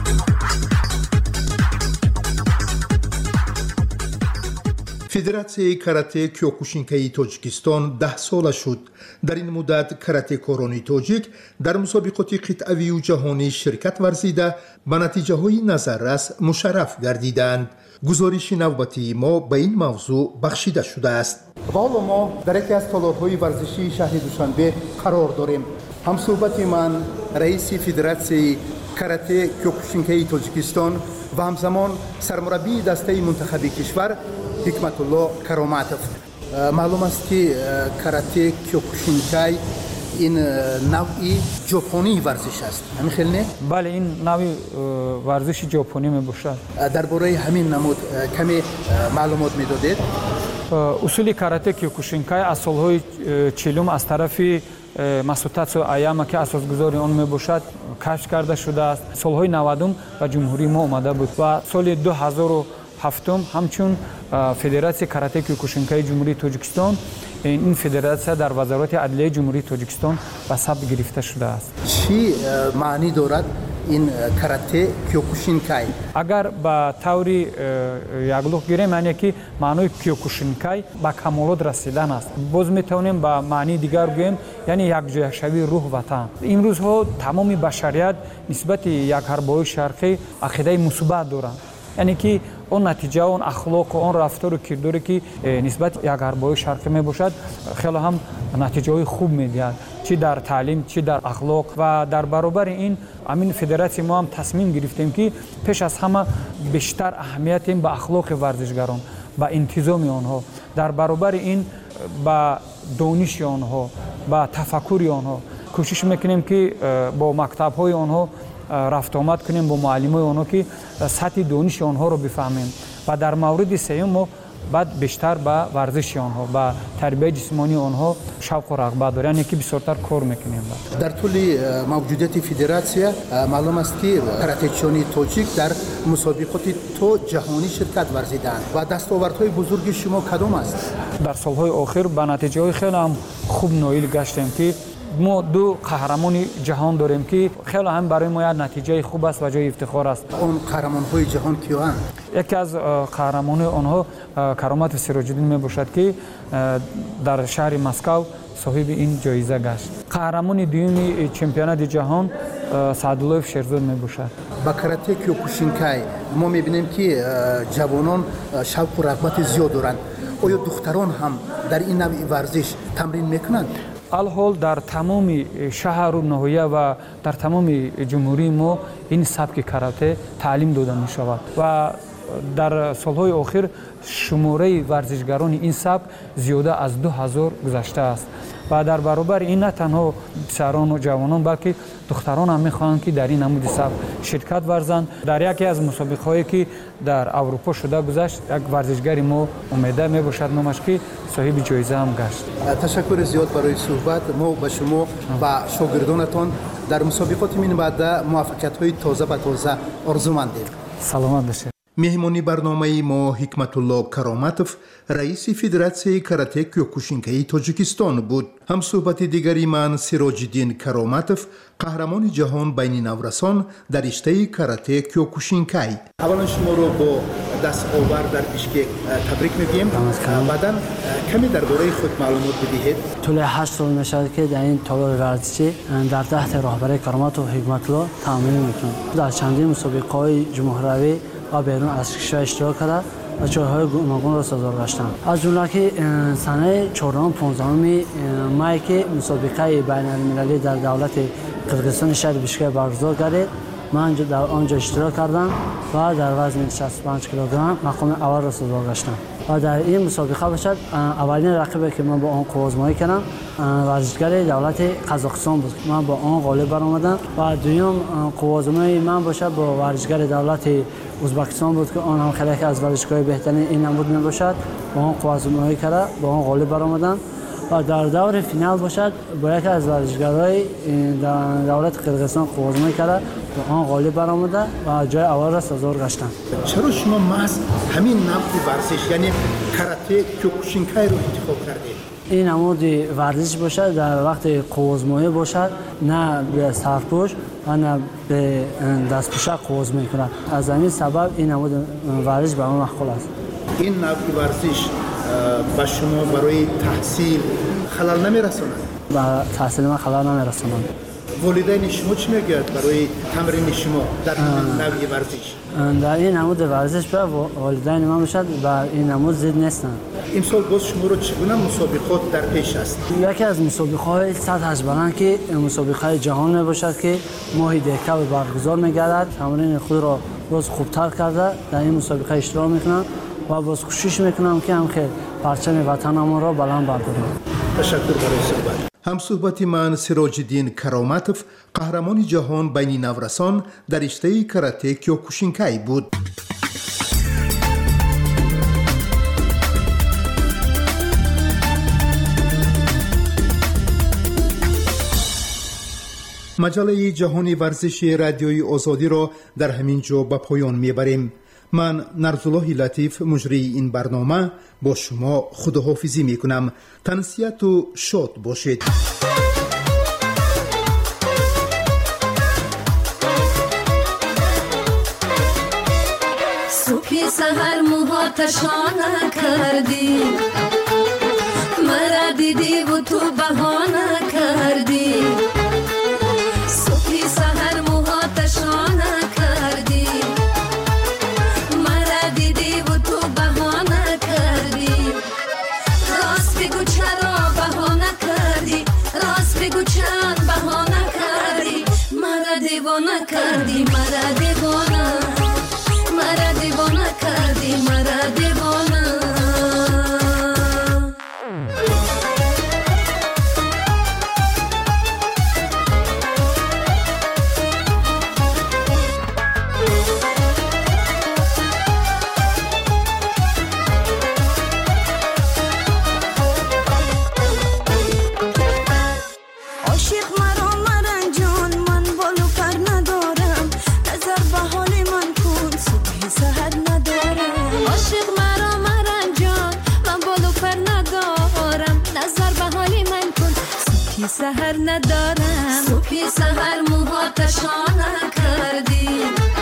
فدراسیون کاراته کیوکوشینکای تاجیکستان ده ساله شد. در این مدت کاراته کاران تاجیک در مسابقات قطعی و جهانی شرکت ورزیده به نتیجه های نظررس مشرف گردیدند. گزارش نوبتی ما به این موضوع بخشیده شده است. و حالا ما در یکی از تالارهای ورزشی شهر دوشنبه قرار داریم. همصحبت من رئیس فدراسیون کاراته کیوکوشینکای تاجیکستان و همزمان سرمربی دسته منتخب کشور حکمت الله کراماتوف. معلوم است که کاراته کیوکوشینکای این نوعی ژاپنی ورزش است. همین خیلی نه؟
بله، این نوعی ورزش ژاپنی می باشد.
درباره همین نمود کمی معلومات میدادید؟
اصول کاراته کیوکوشینکای از سالهای چهلم از طرف масутацу аяма ки асосгузори он мебошад кашф карда шудааст. солҳои навадум ба ҷумҳурии мо омада буд ва соли ду ҳазору ҳафтум ҳамчун федератсияи карате киокушинкаи ҷумҳурии тоҷикистон ин федератсия дар вазороти адлияи ҷумҳурии тоҷикистон ба сабт гирифта шудааст.
чӣ маънӣ дорад ин карате киокушинкай?
агар ба таври яглух гирем яъне ки маънои киокушинкай ба камолот расидан аст. боз метавонем ба маънии дигар гӯем, яъне якҷояшавии рӯҳ ва тан. имрӯзҳо тамоми башарият нисбати якҳарбои шарқӣ ақидаи мусбат доранд, яъне ки он натиҷа он ахлоқу он рафтору кирдоре ки нисбати якҳарбои шарқӣ мебошад хело ҳам натиҷаҳои хуб медиҳад. چی در تعلیم چی در اخلاق و در برابر این امین فدراسیون ما هم تصمیم گرفتیم که پیش از همه بیشتر اهمیت این به اخلاق ورزشگران با انتظام آنها در برابر این با دانش آنها با تفکر آنها کوشش میکنیم که با مکتب های آنها رفت آمد کنیم با معلم های آنها که سطح دانش آنها رو بفهمیم و در مورد سوم ما بعد بیشتر با ورزش آنها با تربیت جسمانی آنها شوق و رغبت دارن یعنی که بسیارتر کار میکنیم.
در طول موجودیت فدراسیون معلوم است که کراته‌چیان تاجیک در مسابقات تو جهانی شرکت ورزیدند و دستاوردهای بزرگ شما کدام است؟
در سالهای آخر به نتیجه های خیلی هم خوب نایل گشتیم که ما دو قهرمان جهان داریم که خیلی هم برای ما نتیجه خوب است و جای افتخار است.
اون قهرمان های جهان کیان؟
یکی از قهرمان آنها کرامت سراج الدین می باشد که در شهر مسکو صاحب این جایزه گشت. قهرمان دوم چمپیونات جهان سعدالله شیرزاد می باشد.
با کاراته کیوکوشینکای ما می بینیم که جوانان شوق و رغبت زیاد دارند. آیا دختران هم در این نوع ورزش تمرین میکنند؟
الحال در تمام شهر و ناحیه و در تمام جمهوری ما این سبک کاراته تعلیم داده می شود و در سالهای آخر شماره ورزشگران این سبک زیاده از دو هزار گذشته است و در برابر این نه تنها پسران و جوانان بلکه دختران هم میخواهند که در این نمود سبک شرکت ورزند. در یکی از مسابقه هایی که در اروپا شده گذشت یک ورزشگری ما امیده می باشد نامش که صاحب جایزه هم گشت.
تشکر زیاد برای صحبت. ما به شما و شاگردانتان در مسابقات من بعد موفقیت های تازه به تازه آرزومندیم.
سلامت باشید.
مهمانی برنامه ما حکمت الله کرامتوف رئیس فدراسیون کاراته کیوکوشینکای تاجیکستان بود. هم صحبت دیگری من سراج الدین کرامتوف قهرمان جهان بین نورسان در رشته کاراته کیوکوشینکای. اولا شما رو با دست آور در بیشکک تبریک میگیم. بعداً کمی درباره خود معلومات بدهید.
طول هشت سال میشد که در این تالار ورزشی در تحت رهبری کرامتوف حکمت الله تمرین میکنم. در چندین مسابقه‌های جمهوری و بیرون از کشور اشتراک کرده و جایهای گوناگون را سازگار گشتم. از جمله که سنه چهارم پانزدهم مای که مسابقه بین المللی در دولت قرقیزستان شهر بیشکک برگزار گردید من در آنجا اشتراک کردم و در وزن شصت و پنج کیلوگرم مقام اول را سازگار گشتم و در این مسابقه باشد اولین رقیبی که من با آن قوازمایی کردم ورزشگر دولت قزاقستان بود. من با آن غالب برآمدم و دوم قوازمایی من باشد با ورزشگر دولت ازبکستان بود که آن هم خیلی از ورزشگاه بهترین این نمود می باشد. با آن قوازمایی کرده با آن غالب برآمدم و در دور فینال باشد با یکی از ورزشگرای دولت قرقیزستان قوازمایی کرده با آن غالب برآمده و جای اول را سازگار گشتم.
چرا شما محض همین نمود ورزش یعنی کاراته کیوکوشینکای رو انتخاب کردید؟
این نمود ورزش باشد در وقت قوازمایی باشد نه به سرپوش و نه به دستپوشک قوازمایی کند. از همین سبب این نمود ورزش به من معقول است.
این نوع ورزش با شما برای تحصیل خلل نمیرساند؟
با تحصیل من خلل نمیرساند.
والدین شما چی میگویند برای تمرین شما در این نوع ورزش؟
در این نمود ورزش به والدین من باشد و این نمود زید نیستند.
امسال باز شما رو چگونه مسابقات در پیش است؟
یکی از مسابقه های سطح بلند که مسابقه جهان می باشد که ماهی دهکه برگزار میگردد. تمرین خود را باز خوبتر کرده در این مسابقه اشتراک میکنم و باز کوشش میکنم که هم خیلی پرچم وطنم را بلند بردارم.
تشکر برای صحبت. هم صحبت من سراج الدین کرامتوف قهرمان جهان بین نورسان در رشته کاراته کیوکوشینکای بود. مجله جهانی ورزشی رادیوی آزادی را در همین جا به پایان میبریم. من نرزالله لطیف مجری این برنامه با شما خداحافظی میکنم. تنسیت و شاد باشید.
صبح سحر موهاتشانه کردی مرا دیدی و تو بهانه کردی. صبح سحر موهاتشانه کردی مرا دیدی و تو بهانه کردی. راست بگو چرا بهانه کردی. راست بگو چرا کردی مرا دیوانه مرا دیوانه کردی مرا دیوانه سحر ندارم صبحی سحر موهاتشانه کردی